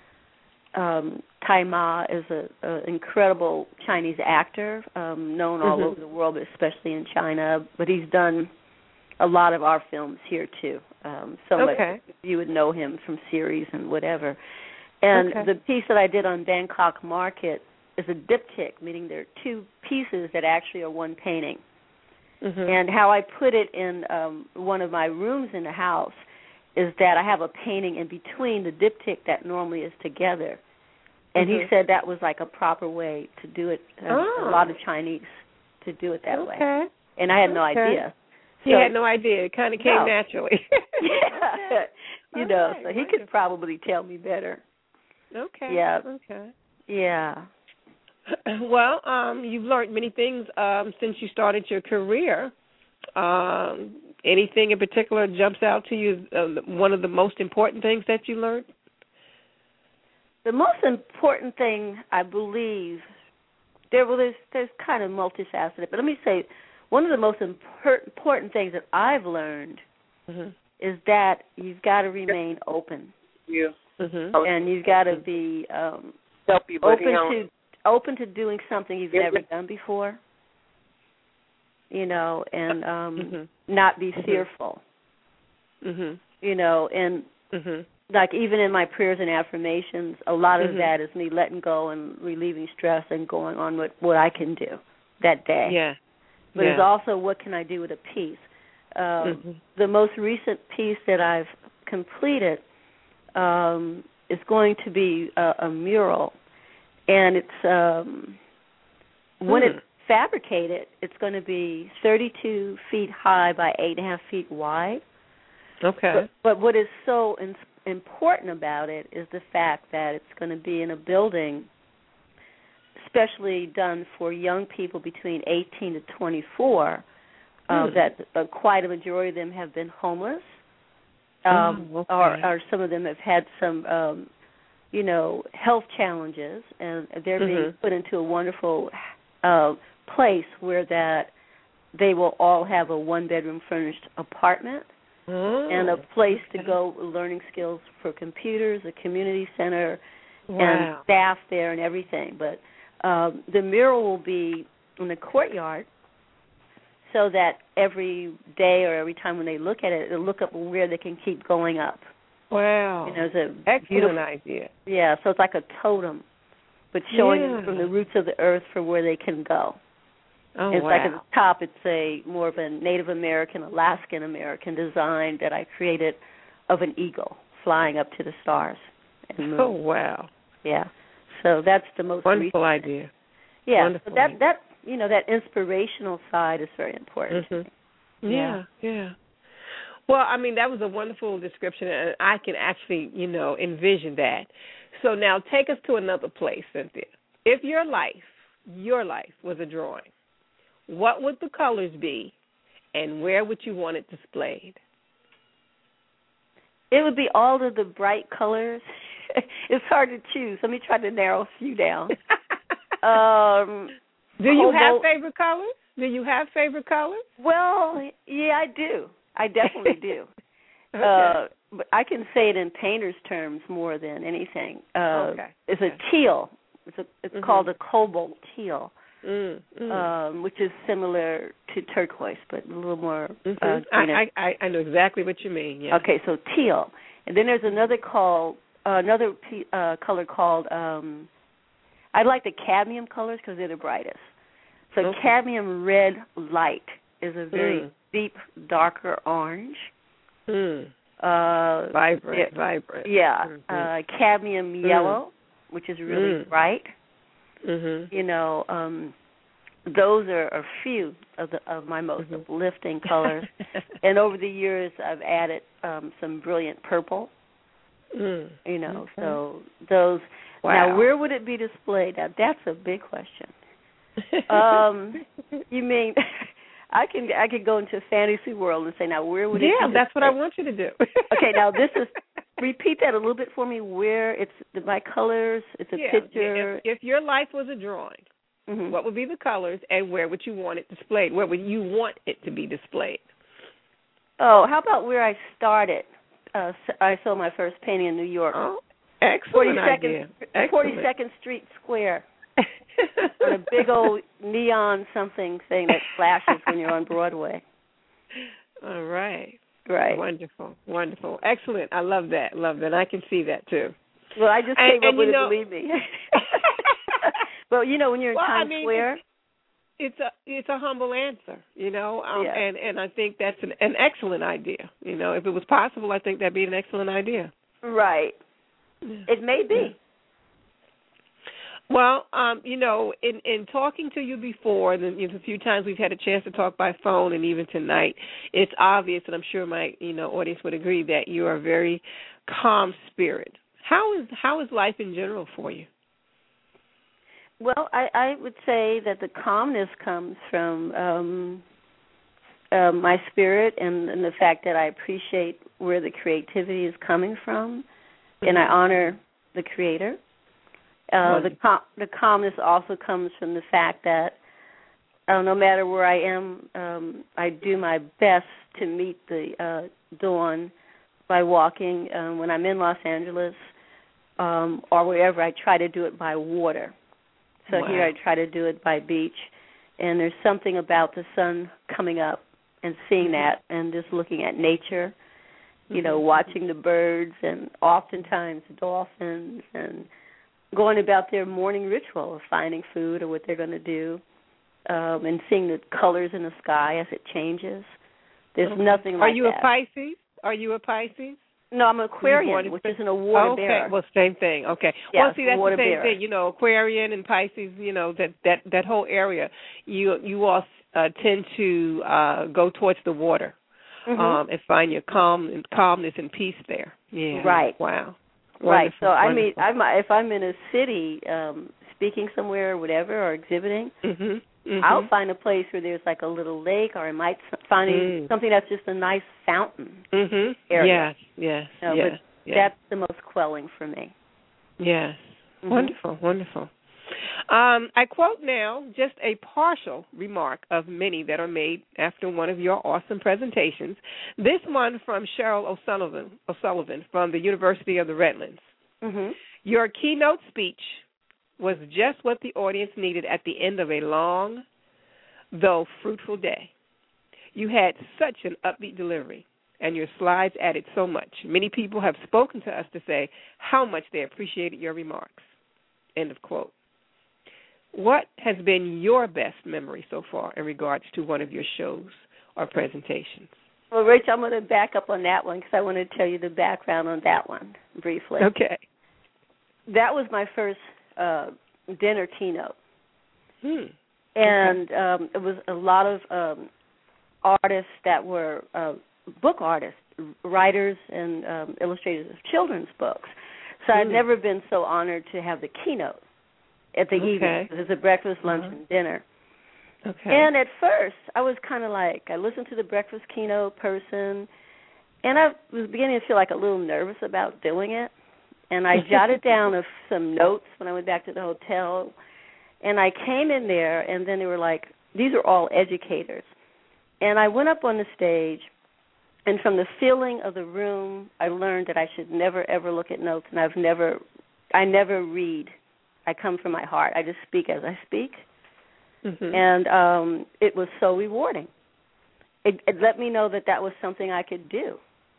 um, Tai Ma, is an incredible Chinese actor, um, known all mm-hmm. over the world, but especially in China. But he's done a lot of our films here, too. Um, so okay. much you would know him from series and whatever. And okay. the piece that I did on Bangkok Market is a diptych, meaning there are two pieces that actually are one painting. Mm-hmm. And how I put it in um, one of my rooms in the house is that I have a painting in between the diptych that normally is together. And mm-hmm. he said that was like a proper way to do it. Uh, oh. A lot of Chinese to do it that okay. way. And I had no okay. idea. He so, had no idea. It kind of came no. naturally. yeah. You All know, right. so he wonderful. could probably tell me better. Okay. Yeah. Okay. Yeah. Well, um, you've learned many things um, since you started your career. Um, anything in particular jumps out to you, uh, one of the most important things that you learned? The most important thing, I believe, there well, there's, there's kind of multifaceted, but let me say, one of the most impor- important things that I've learned mm-hmm. is that you've got to remain open. Yeah. Mm-hmm. And you've got to be um, Help you, open buddy. to open to doing something you've Yeah. never done before. You know, and um, mm-hmm. not be mm-hmm. fearful. Mm-hmm. You know, and mm-hmm. like even in my prayers and affirmations, a lot of mm-hmm. that is me letting go and relieving stress and going on with what I can do that day. Yeah. But yeah. it's also what can I do with a piece. Um, mm-hmm. The most recent piece that I've completed um, is going to be a, a mural, and it's um, when hmm. it's fabricated, it's going to be thirty-two feet high by eight and a half feet wide. Okay. But, but what is so in, important about it is the fact that it's going to be in a building especially done for young people between eighteen to twenty-four, uh, mm. that uh, quite a majority of them have been homeless, um, oh, okay. or, or some of them have had some, um, you know, health challenges, and they're mm-hmm. being put into a wonderful uh, place where that they will all have a one-bedroom furnished apartment. oh, and a place okay. to go, learning skills for computers, a community center, wow. and staff there and everything. But um, the mural will be in the courtyard, so that every day or every time when they look at it, they'll look up where they can keep going up. Wow. You know, it's a excellent beautiful idea. Yeah, so it's like a totem, but showing yeah. them from the roots of the earth for where they can go. Oh, it's wow. like at the top, it's a more of a Native American, Alaskan American design that I created of an eagle flying up to the stars and moon. Oh, wow. Yeah, so that's the most wonderful recent. idea. Yeah, wonderful so that idea. that you know that inspirational side is very important. Mm-hmm. Yeah, yeah, yeah. Well, I mean, that was a wonderful description, and I can actually, you know, envision that. So now take us to another place, Cynthia. If your life, your life was a drawing, what would the colors be, and where would you want it displayed? It would be all of the bright colors. It's hard to choose. Let me try to narrow a few down. um, Do you cobalt, have favorite colors? Do you have favorite colors? Well, yeah, I do. I definitely do. Okay. Uh, but I can say it in painter's terms more than anything. Uh, okay. It's okay. a teal. It's a, it's mm-hmm. called a cobalt teal, mm, mm. Um, which is similar to turquoise, but a little more mm-hmm. uh, greener. I, I I know exactly what you mean. Yeah. Okay, so teal, and then there's another call, uh, another uh, color called. Um, I like the cadmium colors because they're the brightest. So okay. cadmium red light is a very mm. deep, darker orange. Mm. Uh, vibrant, it, vibrant. Yeah, mm-hmm. uh, cadmium yellow, mm. which is really mm. bright. Mm-hmm. You know, um, those are a few of the of my most mm-hmm. uplifting colors. And over the years, I've added um, some brilliant purple. Mm. You know, mm-hmm. so those. Wow. Now, where would it be displayed? Now, that's a big question. um, you mean I can I could go into a fantasy world and say, now where would it yeah, be? Yeah, that's what I want you to do. Okay, now this is repeat that a little bit for me. Where it's the, my colors, it's a yeah, picture. If, if your life was a drawing, mm-hmm. what would be the colors, and where would you want it displayed? Where would you want it to be displayed? Oh, how about where I started? Uh, I saw my first painting in New York. Oh, excellent idea. forty-second Street Square. On a big old neon something thing that flashes when you're on Broadway. All right. Right. Wonderful. Wonderful. Excellent. I love that. Love that. I can see that too. Well, I just and, came and up with know, it, believe me. Well, you know, when you're in well, Times I mean, Square. It's, it's a it's a humble answer, you know, um, yeah. and and I think that's an, an excellent idea. You know, if it was possible, I think that'd be an excellent idea. Right. Yeah. It may be. Yeah. Well, um, you know, in, in talking to you before, and then you know, a few times we've had a chance to talk by phone, and even tonight, it's obvious, and I'm sure my you know audience would agree that you are a very calm spirit. How is how is life in general for you? Well, I, I would say that the calmness comes from um, uh, my spirit and, and the fact that I appreciate where the creativity is coming from, mm-hmm. and I honor the Creator. Uh, the, cal- the calmness also comes from the fact that uh, no matter where I am, um, I do my best to meet the uh, dawn by walking. Um, when I'm in Los Angeles um, or wherever, I try to do it by water. So wow. here I try to do it by beach. And there's something about the sun coming up and seeing that and just looking at nature, you mm-hmm. know, watching the birds and oftentimes dolphins and going about their morning ritual of finding food or what they're going to do, um, and seeing the colors in the sky as it changes. There's okay. nothing like that. Are you that. a Pisces? Are you a Pisces? No, I'm an Aquarian, which is an water okay. bearer. Well, same thing. Okay. Yeah, well, see, that's the same bearer. thing. You know, Aquarian and Pisces. You know, that that that whole area. You you all uh, tend to uh, go towards the water, mm-hmm. um, and find your calm and calmness and peace there. Yeah. Right. Wow. Wonderful, right. So I wonderful. mean, I'm, if I'm in a city, um, speaking somewhere or whatever, or exhibiting, mm-hmm. Mm-hmm. I'll find a place where there's like a little lake, or I might find mm. something that's just a nice fountain mm-hmm. area. Yes. Yes. You know, yes. But yes. that's the most quelling for me. Yes. Mm-hmm. Wonderful. Wonderful. Um, I quote now just a partial remark of many that are made after one of your awesome presentations. This one from Cheryl O'Sullivan, O'Sullivan from the University of the Redlands. Mm-hmm. Your keynote speech was just what the audience needed at the end of a long, though fruitful day. You had such an upbeat delivery, and your slides added so much. Many people have spoken to us to say how much they appreciated your remarks. End of quote. What has been your best memory so far in regards to one of your shows or presentations? Well, Rich, I'm going to back up on that one because I want to tell you the background on that one briefly. Okay. That was my first uh, dinner keynote. Hmm. And um, it was a lot of um, artists that were uh, book artists, writers and um, illustrators of children's books. So Hmm. I'd never been so honored to have the keynote at the Okay. evening. It was a breakfast, lunch, Uh-huh. and dinner. Okay. And at first, I was kind of like, I listened to the breakfast keynote person, and I was beginning to feel like a little nervous about doing it. And I jotted down a, some notes when I went back to the hotel. And I came in there, and then they were like, these are all educators. And I went up on the stage, and from the feeling of the room, I learned that I should never, ever look at notes, and I've never, I never read. I come from my heart. I just speak as I speak. Mm-hmm. And um, it was so rewarding. It, it let me know that that was something I could do.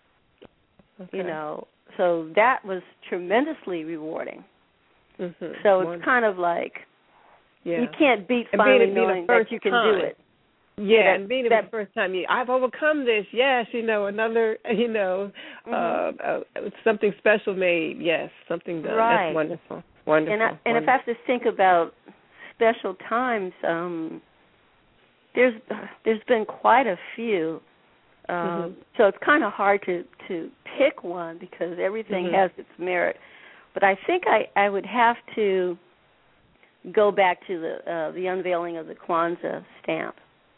Okay. You know, so that was tremendously rewarding. Mm-hmm. So it's Wonderful. kind of like Yeah. you can't beat And finally being it being the knowing that first you can time. do it. Yeah, that- and being it that- the first time, you, I've overcome this. Yes, you know, another, you know, Mm-hmm. uh, uh, something special made. Yes, something done. Right. That's wonderful. Wonderful. And I, and if I have to think about special times, um, there's there's been quite a few. Um, Mhm. So it's kind of hard to, to pick one because everything Mhm. has its merit. But I think I, I would have to go back to the uh, the unveiling of the Kwanzaa stamp.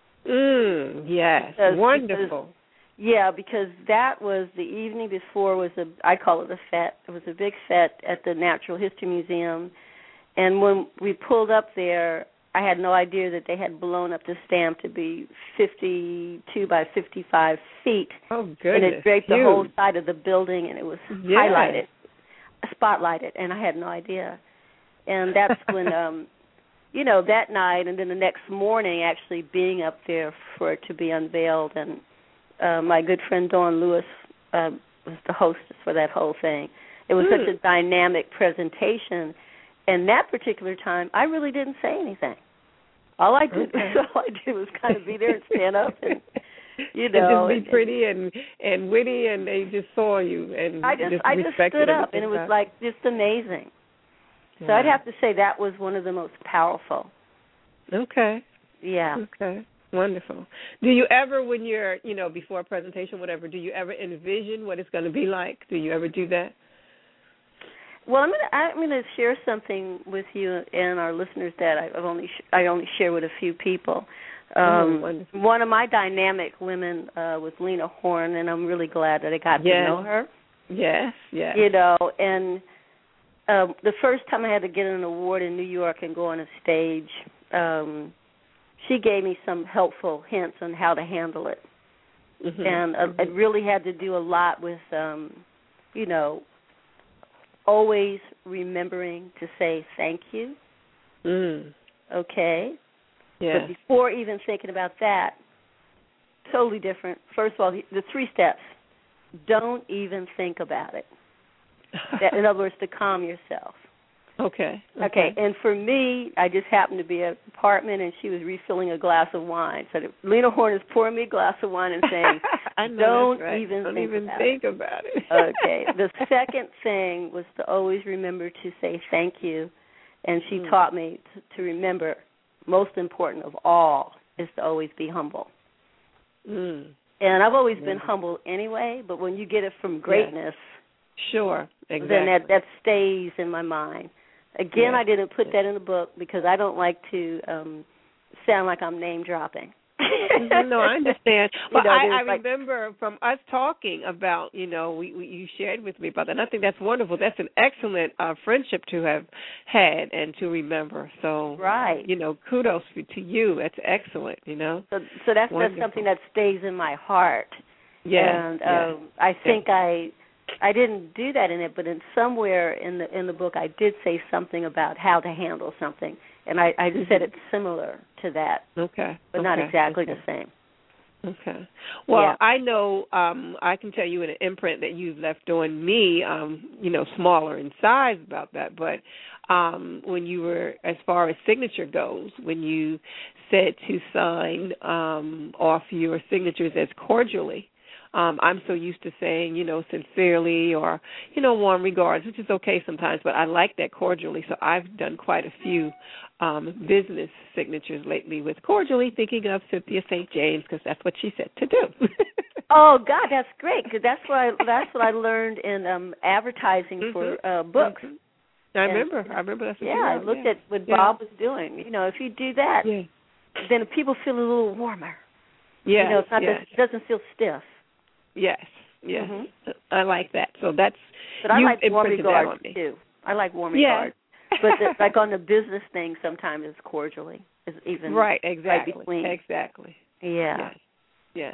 Mm, yes, Because- wonderful. Yeah, because that was the evening before was a, I call it a fete. It was a big fete at the Natural History Museum. And when we pulled up there, I had no idea that they had blown up the stamp to be fifty-two by fifty-five feet. Oh, And goodness. it draped Huge. the whole side of the building, and it was Yes. highlighted, spotlighted, and I had no idea. And that's when, um, you know, that night and then the next morning actually being up there for it to be unveiled. And uh, my good friend Dawn Lewis uh, was the hostess for that whole thing. It was Hmm. such a dynamic presentation. And that particular time, I really didn't say anything. All I did, Okay. all I did was kind of be there and stand up and, you And know, just be pretty and, and witty, and they just saw you and I just, just I just respected stood up, and everything it was about like just amazing. So Yeah. I'd have to say that was one of the most powerful. Okay. Yeah. Okay. Wonderful. Do you ever, when you're, you know, before a presentation, whatever, do you ever envision what it's going to be like? Do you ever do that? Well, I'm gonna I'm gonna share something with you and our listeners that I've only sh- I only share with a few people. Oh, Um, wonderful. one of my dynamic women uh, was Lena Horne, and I'm really glad that I got Yes. to know her. Yes, yes. You know, and um, the first time I had to get an award in New York and go on a stage, um, she gave me some helpful hints on how to handle it. Mhm. And uh, it really had to do a lot with, um, you know, always remembering to say thank you, Mm. okay? Yes. But before even thinking about that, totally different. First of all, the, the three steps. Don't even think about it. That, in other words, to calm yourself. Okay. Okay, and for me, I just happened to be at an apartment, and she was refilling a glass of wine. So Lena Horne is pouring me a glass of wine and saying, I know don't that's right. even Don't think even about think it. about it. Okay, the second thing was to always remember to say thank you, and she Mm. taught me to, to remember, most important of all, is to always be humble. Mm. And I've always Yeah. been humble anyway, but when you get it from greatness, Sure. Exactly. then that, that stays in my mind. Again, Yeah. I didn't put Yeah. that in the book because I don't like to um, sound like I'm name dropping. mm-hmm. No, I understand. But you know, I, I like, remember from us talking about, you know, we, we you shared with me about that. And I think that's wonderful. That's an excellent uh, friendship to have had and to remember. So, right. you know, kudos to you. That's excellent, you know. So, so that's, that's something that stays in my heart. Yeah. And yeah. um, I think yeah. I I didn't do that in it, but in somewhere in the in the book I did say something about how to handle something. And I, I said it's similar to that. Okay. But okay. not exactly okay. the same. Okay. Well, yeah. I know um, I can tell you an imprint that you've left on me, um, you know, smaller in size about that. But um, when you were, as far as signature goes, when you said to sign um, off your signatures as cordially, Um, I'm so used to saying, you know, sincerely or, you know, warm regards, which is okay sometimes, but I like that cordially. So I've done quite a few um, business signatures lately with cordially, thinking of Cynthia Saint James because that's what she said to do. Oh God, that's great because that's what I that's what I learned in um, advertising mm-hmm. for uh, books. Mm-hmm. I remember. And, I remember that's what yeah. you I wrote. looked yeah. at what yeah. Bob was doing. You know, if you do that, yeah. then people feel a little warmer. Yeah. You know, it's not yes. it doesn't feel stiff. Yes, yes, mm-hmm. I like that. So that's. But I like warm regards on me. too. I like warm yeah. regards. But the, like on the business thing, sometimes it's cordially. It's even right. Exactly. Right between. Exactly. Yeah. Yes. Yes.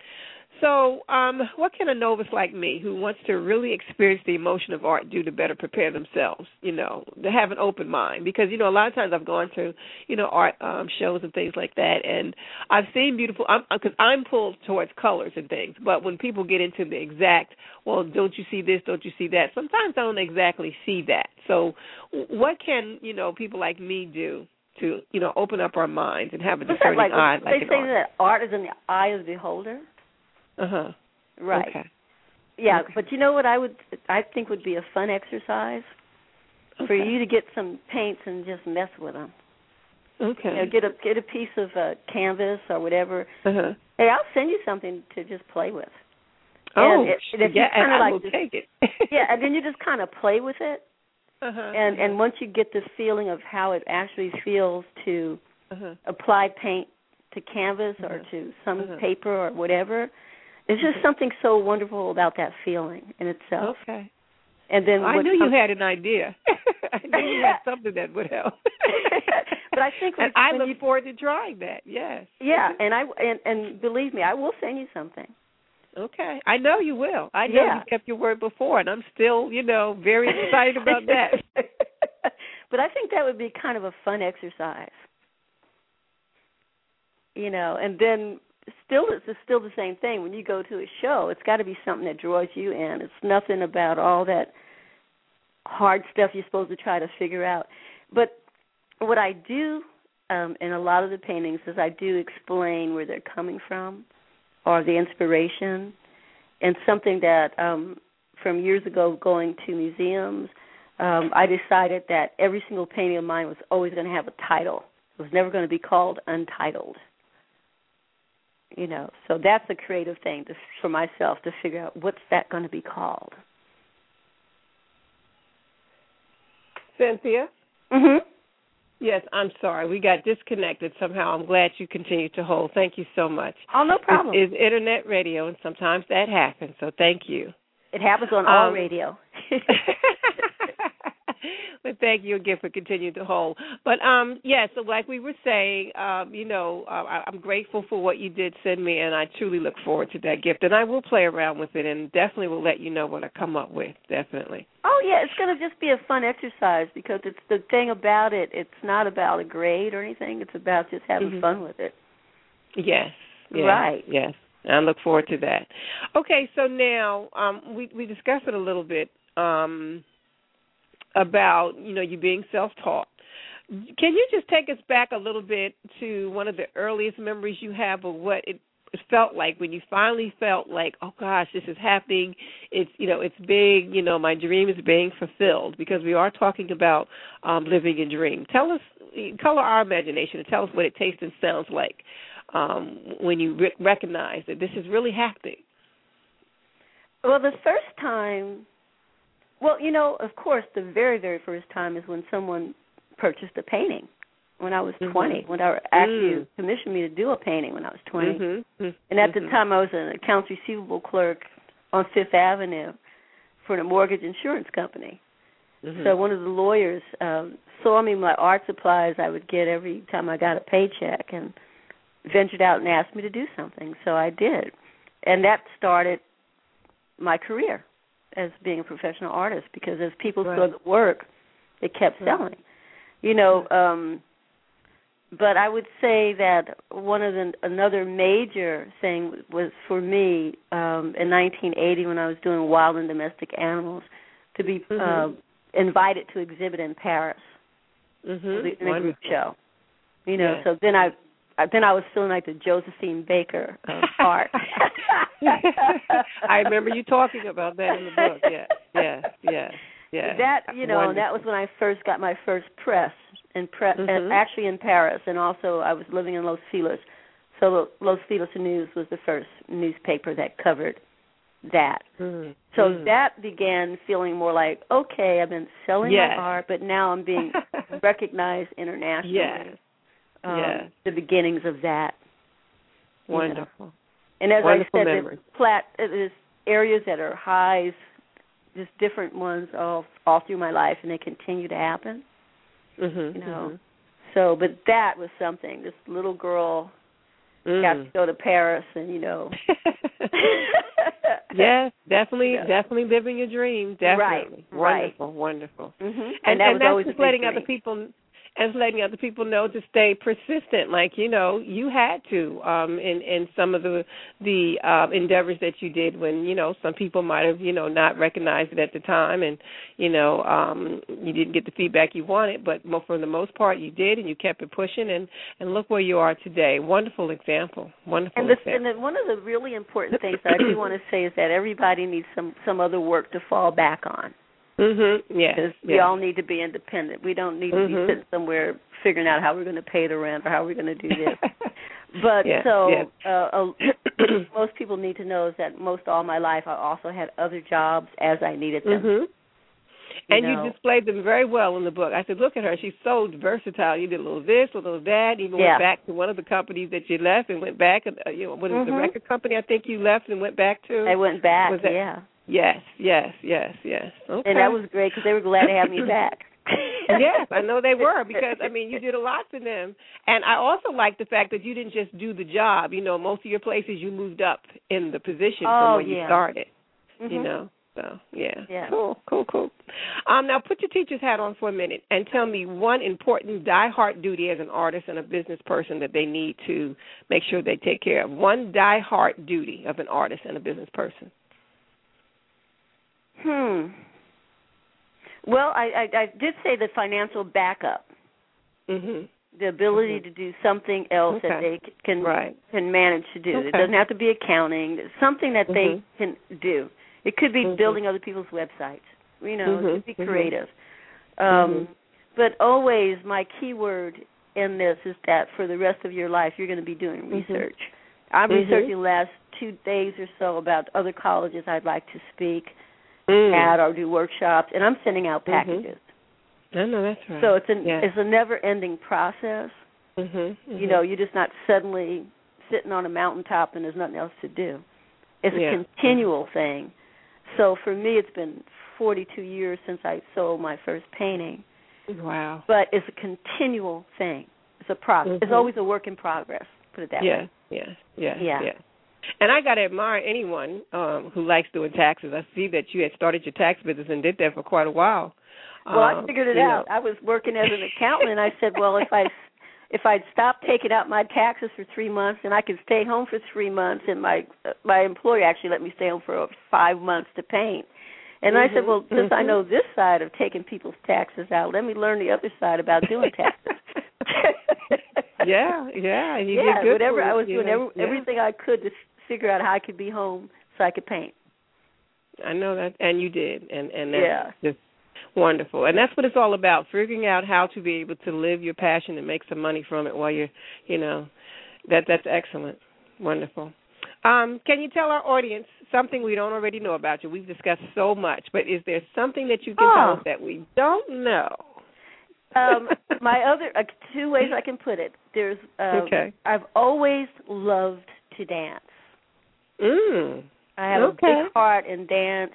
So, um, what can a novice like me, who wants to really experience the emotion of art, do to better prepare themselves? You know, to have an open mind, because you know a lot of times I've gone to, you know, art um, shows and things like that, and I've seen beautiful. Because I'm, I'm pulled towards colors and things, but when people get into the exact, well, don't you see this? Don't you see that? Sometimes I don't exactly see that. So, what can you know people like me do to you know open up our minds and have a discerning like, eye? They like say art? that art is in the eye of the beholder. Uh-huh. Right. Okay. Yeah, okay. but you know what I would I think would be a fun exercise okay. for you to get some paints and just mess with them. Okay. You know, get a get a piece of uh, canvas or whatever. Uh-huh. Hey, I'll send you something to just play with. Oh, and it, and if yeah, you and I like will just, take it. yeah, and then you just kind of play with it. Uh-huh. And and once you get this feeling of how it actually feels to uh-huh. apply paint to canvas uh-huh. or to some uh-huh. paper or whatever, there's just something so wonderful about that feeling in itself. Okay. And then I what knew comes, you had an idea. I knew you had something that would help. But I think and when, I when look you, forward to trying that. Yes. Yeah, and I and, and believe me, I will send you something. Okay. I know you will. I know yeah. you've kept your word before, and I'm still, you know, very excited about that. But I think that would be kind of a fun exercise. You know, and then still it's still the same thing. When you go to a show, it's got to be something that draws you in. It's nothing about all that hard stuff you're supposed to try to figure out. But what I do um, in a lot of the paintings is I do explain where they're coming from or the inspiration, and something that um, from years ago going to museums, um, I decided that every single painting of mine was always going to have a title. It was never going to be called Untitled. You know, so that's a creative thing to, for myself to figure out what's that going to be called. Cynthia? Mm-hmm. Yes, I'm sorry. We got disconnected somehow. I'm glad you continued to hold. Thank you so much. Oh, no problem. It's, it's internet radio, and sometimes that happens, so thank you. It happens on um, all radio. But thank you again for continuing to hold. But, um, yeah, so like we were saying, um, you know, uh, I, I'm grateful for what you did send me, and I truly look forward to that gift. And I will play around with it and definitely will let you know what I come up with, definitely. Oh, yeah, it's going to just be a fun exercise because it's the thing about it, it's not about a grade or anything. It's about just having mm-hmm. fun with it. Yes. yes right. Yes. I look forward to that. Okay, so now um, we, we discussed it a little bit. Um about, you know, you being self-taught. Can you just take us back a little bit to one of the earliest memories you have of what it felt like when you finally felt like, oh, gosh, this is happening. It's, you know, it's big. You know, my dream is being fulfilled, because we are talking about um, living a dream. Tell us, color our imagination and tell us what it tastes and sounds like um, when you re- recognize that this is really happening. Well, the first time... Well, you know, of course, the very, very first time is when someone purchased a painting. when I was mm-hmm. twenty, when they actually mm. commissioned me to do a painting when I was twenty. Mm-hmm. And at mm-hmm. the time, I was an accounts receivable clerk on Fifth Avenue for a mortgage insurance company. Mm-hmm. So one of the lawyers um, saw me my art supplies I would get every time I got a paycheck and ventured out and asked me to do something. So I did. And that started my career as being a professional artist, because as people right. saw the work, it kept right. selling. You know, um, but I would say that one of the another major thing was for me um, in nineteen eighty when I was doing Wild and Domestic Animals to be mm-hmm. uh, invited to exhibit in Paris mm-hmm. in a group show. You know, yeah. so then I, I then I was feeling like the Josephine Baker of art. I remember you talking about that in the book. Yes, yes, yes, yes. That you know, Wonderful. and that was when I first got my first press in pre- mm-hmm. actually in Paris, and also I was living in Los Feliz. So Los Feliz News was the first newspaper that covered that. Mm-hmm. So mm-hmm. that began feeling more like, okay, I've been selling yes. my art, but now I'm being recognized internationally. Yes. Um, yes. The beginnings of that. Wonderful. You know. And as Wonderful I said, memory. there's, flat, there's areas that are highs, just different ones all all through my life, and they continue to happen. Mm-hmm. You know. Mm-hmm. So, but that was something. This little girl mm. got to go to Paris, and you know. Yes, definitely, yeah. definitely living your dream. Definitely, right, wonderful, right. wonderful. Mm-hmm. And, and, that and was that's always just a big letting dream. other people. And letting other people know to stay persistent, like you know you had to um, in in some of the the uh, endeavors that you did when you know some people might have you know not recognized it at the time, and you know um, you didn't get the feedback you wanted, but for the most part you did, and you kept it pushing, and, and look where you are today. Wonderful example, wonderful and the, example. And the, one of the really important things that I do want to say is that everybody needs some some other work to fall back on. Mm-hmm. Yeah. Because we yes. all need to be independent. We don't need mm-hmm. to be sitting somewhere figuring out how we're going to pay the rent or how we're going to do this. But yeah. so yeah. uh, uh, what most people need to know is that most all my life I also had other jobs as I needed them. Mm-hmm. You and know. you displayed them very well in the book. I said, look at her. She's so versatile. You did a little this, a little that. Even yeah. went back to one of the companies that you left and went back. Uh, you know, what is mm-hmm. the record company I think you left and went back to? I went back, was that, yeah. Yes, yes, yes, yes. Okay. And that was great because they were glad to have me back. Yes, I know they were because, I mean, you did a lot for them. And I also like the fact that you didn't just do the job. You know, most of your places you moved up in the position oh, from when yeah. you started, mm-hmm. you know. So, yeah. yeah. Cool, cool, cool. Um, now, put your teacher's hat on for a minute and tell me one important die-hard duty as an artist and a business person that they need to make sure they take care of. One die-hard duty of an artist and a business person. Hmm. Well, I, I, I did say the financial backup, mm-hmm. the ability mm-hmm. to do something else okay. that they can right. can manage to do. Okay. It doesn't have to be accounting. Something that mm-hmm. they can do. It could be mm-hmm. building other people's websites. You know, mm-hmm. it could be creative. Mm-hmm. Um, but always, my key word in this is that for the rest of your life, you're going to be doing mm-hmm. research. I'm mm-hmm. researching the last two days or so about other colleges I'd like to speak mm. at or do workshops, and I'm sending out packages. Mm-hmm. I know that's right. So it's, an, yeah. it's a never-ending process. Mm-hmm. Mm-hmm. You know, you're just not suddenly sitting on a mountaintop and there's nothing else to do. It's yeah. a continual thing. So for me, it's been forty-two years since I sold my first painting. Wow. But it's a continual thing. It's a process. Mm-hmm. It's always a work in progress, put it that yeah. way. Yeah, yeah, yeah, yeah. And I got to admire anyone um, who likes doing taxes. I see that you had started your tax business and did that for quite a while. Well, um, I figured it out. Know. I was working as an accountant, and I said, well, if I if I'd stop taking out my taxes for three months and I could stay home for three months, and my my employer actually let me stay home for five months to paint. And mm-hmm, I said, well, since mm-hmm. I know this side of taking people's taxes out, let me learn the other side about doing taxes. yeah, yeah. You yeah, did good whatever. for I was you doing know, every, yeah. everything I could to figure out how I could be home so I could paint. I know that, and you did, and and that's yeah. just wonderful. And that's what it's all about: figuring out how to be able to live your passion and make some money from it while you're, you know, that that's excellent, wonderful. Um, can you tell our audience something we don't already know about you? We've discussed so much, but is there something that you can oh. tell us that we don't know? um, my other uh, two ways I can put it. There's um, okay. I've always loved to dance. Mm. I have okay. a big heart in dance.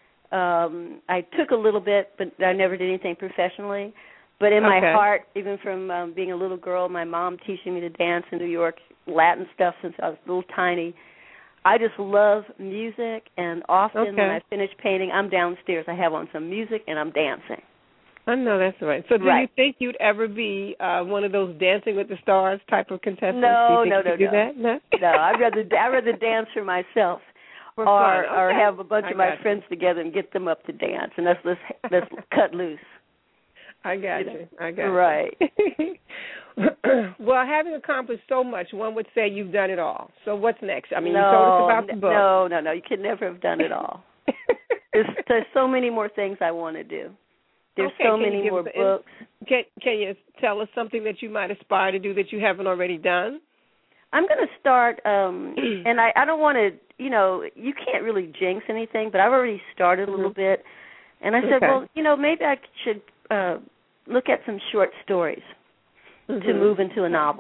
Um, I took a little bit, but I never did anything professionally. But in my okay. heart, even from um, being a little girl, my mom teaching me to dance in New York, Latin stuff since I was a little tiny, I just love music. And often okay. when I finish painting, I'm downstairs. I have on some music and I'm dancing. I know that's right. So do right. you think you'd ever be uh, one of those Dancing with the Stars type of contestants? No, do you think no, you no, do no. That? No, no. I'd rather I'd rather dance for myself, for or fun. Okay. or have a bunch I of my you. friends together and get them up to dance, and let's let's let's cut loose. I got you. you. I got right. you. Well, having accomplished so much, one would say you've done it all. So what's next? I mean, no, you told us about the book. No, no, no. You could never have done it all. there's, there's so many more things I want to do. There's okay, so many more books. Can Can you tell us something that you might aspire to do that you haven't already done? I'm going to start, um, and I, I don't want to, you know, you can't really jinx anything, but I've already started a little mm-hmm. bit. And I said, okay. well, you know, maybe I should uh, look at some short stories mm-hmm. to move into a novel.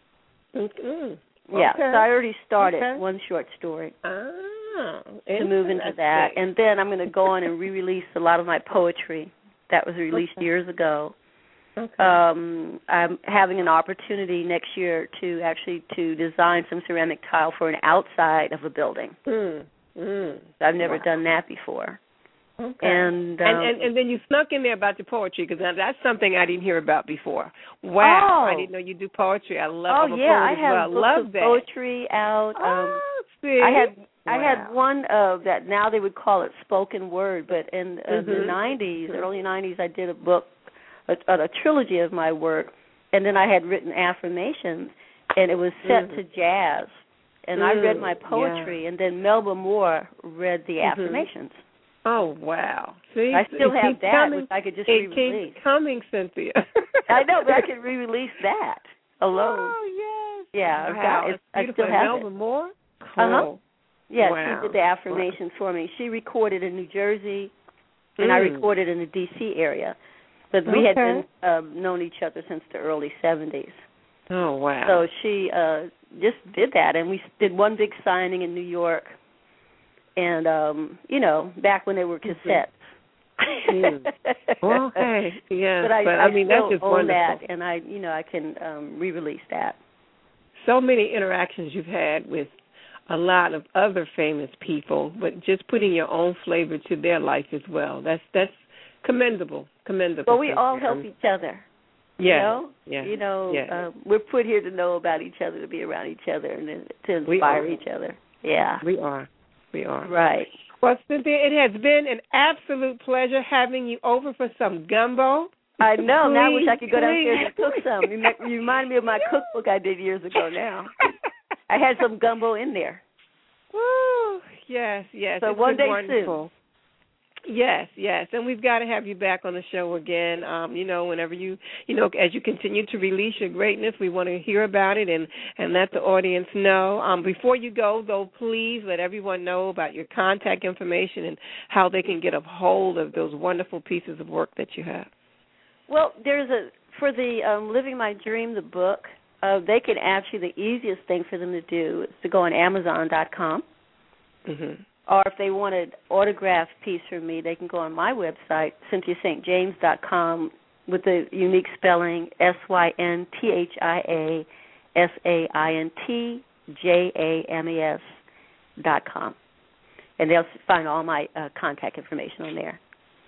Mm-hmm. Yeah, okay. so I already started okay. one short story ah, to move into that. And then I'm going to go on and re-release a lot of my poetry that was released okay. years ago. Okay. Um, I'm having an opportunity next year to actually to design some ceramic tile for an outside of a building. Mm. Mm. I've never wow. done that before. Okay. And, um, and, and and then you snuck in there about the poetry, because that's something I didn't hear about before. Wow, oh. I didn't know you do poetry. I love. Oh I'm a yeah, poet I as have well. books love of that. poetry out. Um, oh, see? I had wow. I had one uh, that now they would call it spoken word, but in uh, mm-hmm. the nineties, mm-hmm. early nineties, I did a book, a, a trilogy of my work, and then I had written affirmations, and it was set mm-hmm. to jazz, and mm, I read my poetry, yeah. and then Melba Moore read the mm-hmm. affirmations. Oh wow! See, I still it have keeps that, coming. which I could just it re-release. keeps coming, Cynthia. I know, but I could re-release that alone. Oh yes. Yeah, wow. I've got, it's I still have Melba it. Moore. Cool. Uh huh. Yeah, wow. she did the affirmations wow. for me. She recorded in New Jersey, and mm. I recorded in the D C area. But we okay. had been um, known each other since the early seventies. Oh wow! So she uh, just did that, and we did one big signing in New York. And um, you know, back when they were cassettes. mm. Well, hey, yes, but I, but, I, I mean still that's just own wonderful. that, and I, you know, I can um, re-release that. So many interactions you've had with a lot of other famous people, but just putting your own flavor to their life as well. That's that's commendable. Commendable. Well, we all help um, each other. Yeah. You know, yeah. you know, yeah. uh, we're put here to know about each other, to be around each other, and to inspire each other. Yeah, we are. We are. Right. Well, Cynthia, it has been an absolute pleasure having you over for some gumbo. I know. Please, now I wish I could go please. downstairs and cook some. You, make, you remind me of my cookbook I did years ago now. I had some gumbo in there. Woo! Yes, yes. So it's one day wonderful. soon. Yes, yes, and we've got to have you back on the show again. Um, you know, whenever you, you know, as you continue to release your greatness, we want to hear about it and, and let the audience know. Um, before you go, though, please let everyone know about your contact information and how they can get a hold of those wonderful pieces of work that you have. Well, there's a for the um, Living My Dream, the book. Uh, they can actually the easiest thing for them to do is to go on Amazon dot com. Mm-hmm. Or if they want an autographed piece from me, they can go on my website, Cynthia Saint James dot com, with the unique spelling S Y N T H I A S A I N T J A M E S dot com. And they'll find all my uh, contact information on there.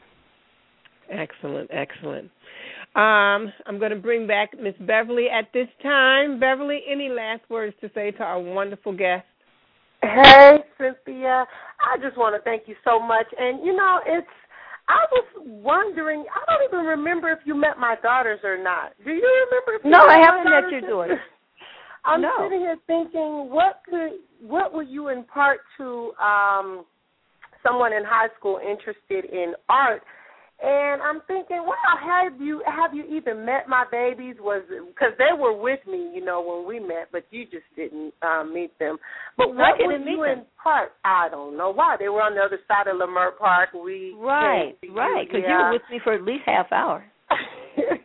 Excellent, excellent. Um, I'm going to bring back Miss Beverly at this time. Beverly, any last words to say to our wonderful guest? Hey, Cynthia. I just want to thank you so much. And, you know, it's, I was wondering, I don't even remember if you met my daughters or not. Do you remember if you No, met I my haven't met daughters? your daughters. I'm no. sitting here thinking, what could, what would you impart to um, someone in high school interested in art? And I'm thinking, wow, have you have you even met my babies? Was because they were with me, you know, when we met, but you just didn't um, meet them. But what would you impart? I don't know why. They were on the other side of Leimert Park. We right, right, because yeah. you were with me for at least half hour.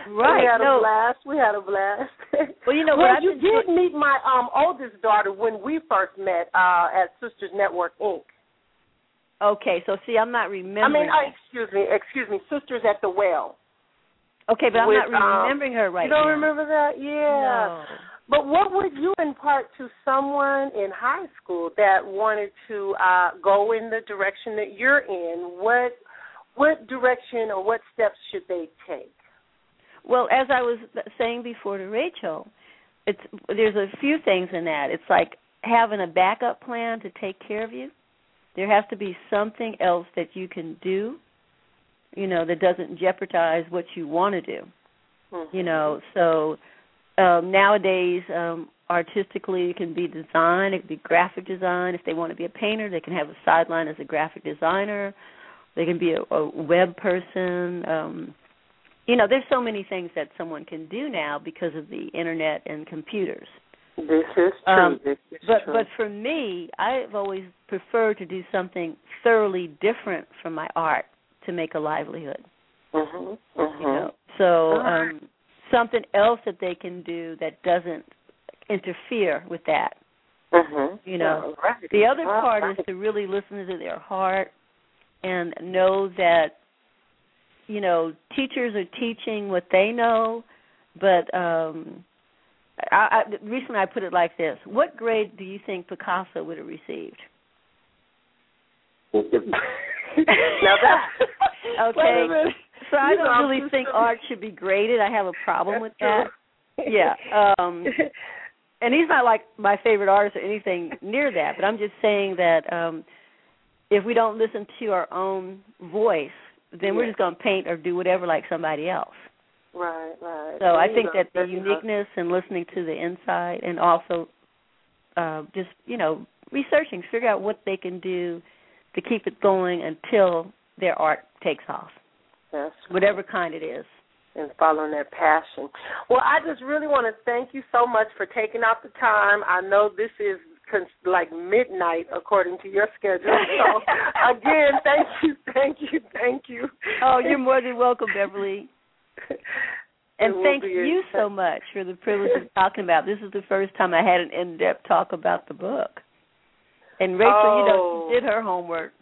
Right. We had no. a blast. We had a blast. Well, you know well, what? you did meet my um oldest daughter when we first met uh, at Sisters Network Incorporated. Okay, so see, I'm not remembering. I mean, uh, excuse me, excuse me, Sisters at the Well. Okay, but I'm with, not remembering um, her right now. You don't now. remember that? Yeah. No. But what would you impart to someone in high school that wanted to uh, go in the direction that you're in? What what direction or what steps should they take? Well, as I was saying before to Rachel, it's there's a few things in that. It's like having a backup plan to take care of you. There has to be something else that you can do, you know, that doesn't jeopardize what you want to do. Mm-hmm. You know, so um, nowadays, um, artistically, it can be design, it can be graphic design. If they want to be a painter, they can have a sideline as a graphic designer. They can be a, a web person. Um, you know, there's so many things that someone can do now because of the Internet and computers. This is true. Um, this is but true. but for me, I've always preferred to do something thoroughly different from my art to make a livelihood. Mm-hmm. Mm-hmm. You know? So um, something else that they can do that doesn't interfere with that. Mm-hmm. You know, yeah, right. the other right. part is to really listen to their heart and know that, you know, teachers are teaching what they know, but um, I, I, recently I put it like this. What grade do you think Picasso would have received? now that, okay. So I you don't know, really think art should be graded. I have a problem with that. True. Yeah. Um, and he's not like my favorite artist or anything near that, but I'm just saying that um, if we don't listen to our own voice, then yeah. we're just going to paint or do whatever like somebody else. Right, right. So I think that the uniqueness and listening to the inside and also uh, just, you know, researching, figure out what they can do to keep it going until their art takes off, yes. whatever kind it is. And following their passion. Well, I just really want to thank you so much for taking out the time. I know this is like midnight according to your schedule. So, again, thank you, thank you, thank you. Oh, you're more than welcome, Beverly. And thank you so much for the privilege of talking about. This is the first time I had an in-depth talk about the book. And Rachel, oh. you know, she did her homework.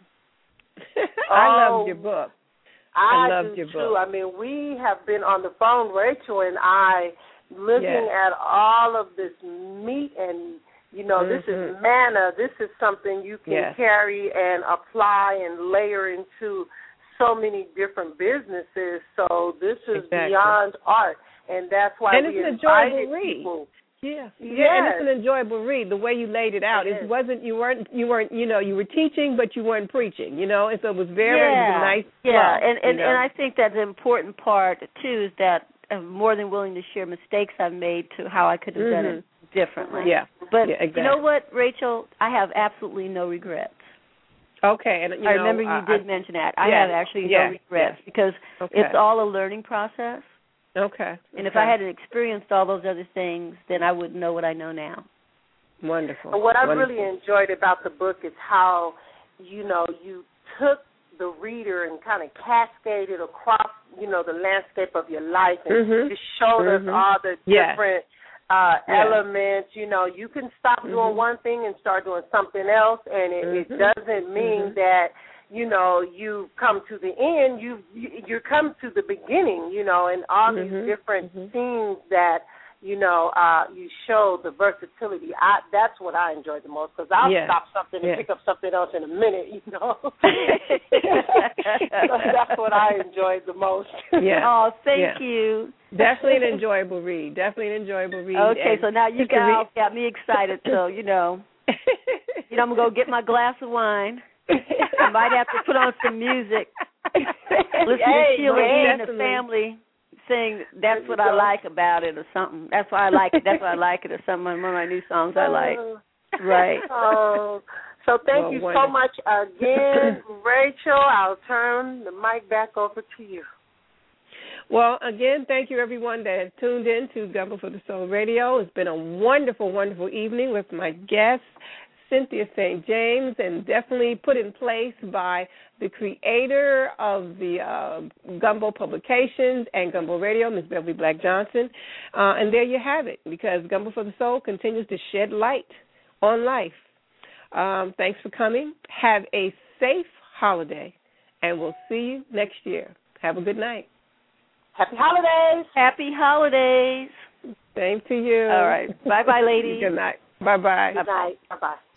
I loved your book. I, I loved do your too. book. I mean, we have been on the phone, Rachel and I, looking yes. at all of this meat and, you know, mm-hmm. this is manna. This is something you can yes. carry and apply and layer into so many different businesses. So this is exactly. beyond art, and that's why and we it's an invited enjoyable read. people. Yeah, yeah, yes. and it's an enjoyable read. The way you laid it out, it, it wasn't you weren't you weren't you know you were teaching, but you weren't preaching. You know, and so it was very yeah. it was a nice. Yeah, flow, and and, you know? and I think that's an important part too. Is that I'm more than willing to share mistakes I've made to how I could have mm-hmm. done it differently. Yeah, but yeah, exactly. you know what, Rachel, I have absolutely no regrets. Okay, and you I know, remember you I, did I, mention that. I yeah, have actually yeah, no regrets yeah. because okay. it's all a learning process. Okay. And if okay. I hadn't experienced all those other things, then I wouldn't know what I know now. Wonderful. And what I Wonderful. really enjoyed about the book is how, you know, you took the reader and kind of cascaded across, you know, the landscape of your life and mm-hmm. just showed mm-hmm. us all the yes. different uh, yes. elements. You know, you can stop mm-hmm. doing one thing and start doing something else, and it, mm-hmm. it doesn't mean mm-hmm. that, you know, you come to the end. You you, you come to the beginning, you know, and all mm-hmm. these different mm-hmm. things that, you know, uh, you show the versatility. I, that's what I enjoyed the most because I'll yeah. stop something and yeah. pick up something else in a minute, you know. So that's what I enjoyed the most. Yeah. Oh, thank yeah. you. Definitely an enjoyable read. Definitely an enjoyable read. Okay, so now you got, got me excited. So, you know, you know, I'm going to go get my glass of wine. I might have to put on some music. Listen hey, to Sheila hey, E. and the family sing That's What I Like About It or something. That's why I like it. That's why I like it or something. One of my new songs I like. Right. Oh, so thank well, you wonderful. so much again, Rachel. I'll turn the mic back over to you. Well, again, thank you, everyone that has tuned in to Gumbo for the Soul Radio. It's been a wonderful, wonderful evening with my guest, Cynthia Saint James, and definitely put in place by the creator of the uh, Gumbo Publications and Gumbo Radio, Miz Beverly Black Johnson. Uh, and there you have it, because Gumbo for the Soul continues to shed light on life. Um, thanks for coming. Have a safe holiday, and we'll see you next year. Have a good night. Happy holidays. Happy holidays. Same to you. All right. Bye-bye, ladies. Good night. Bye-bye. Good night. Bye-bye.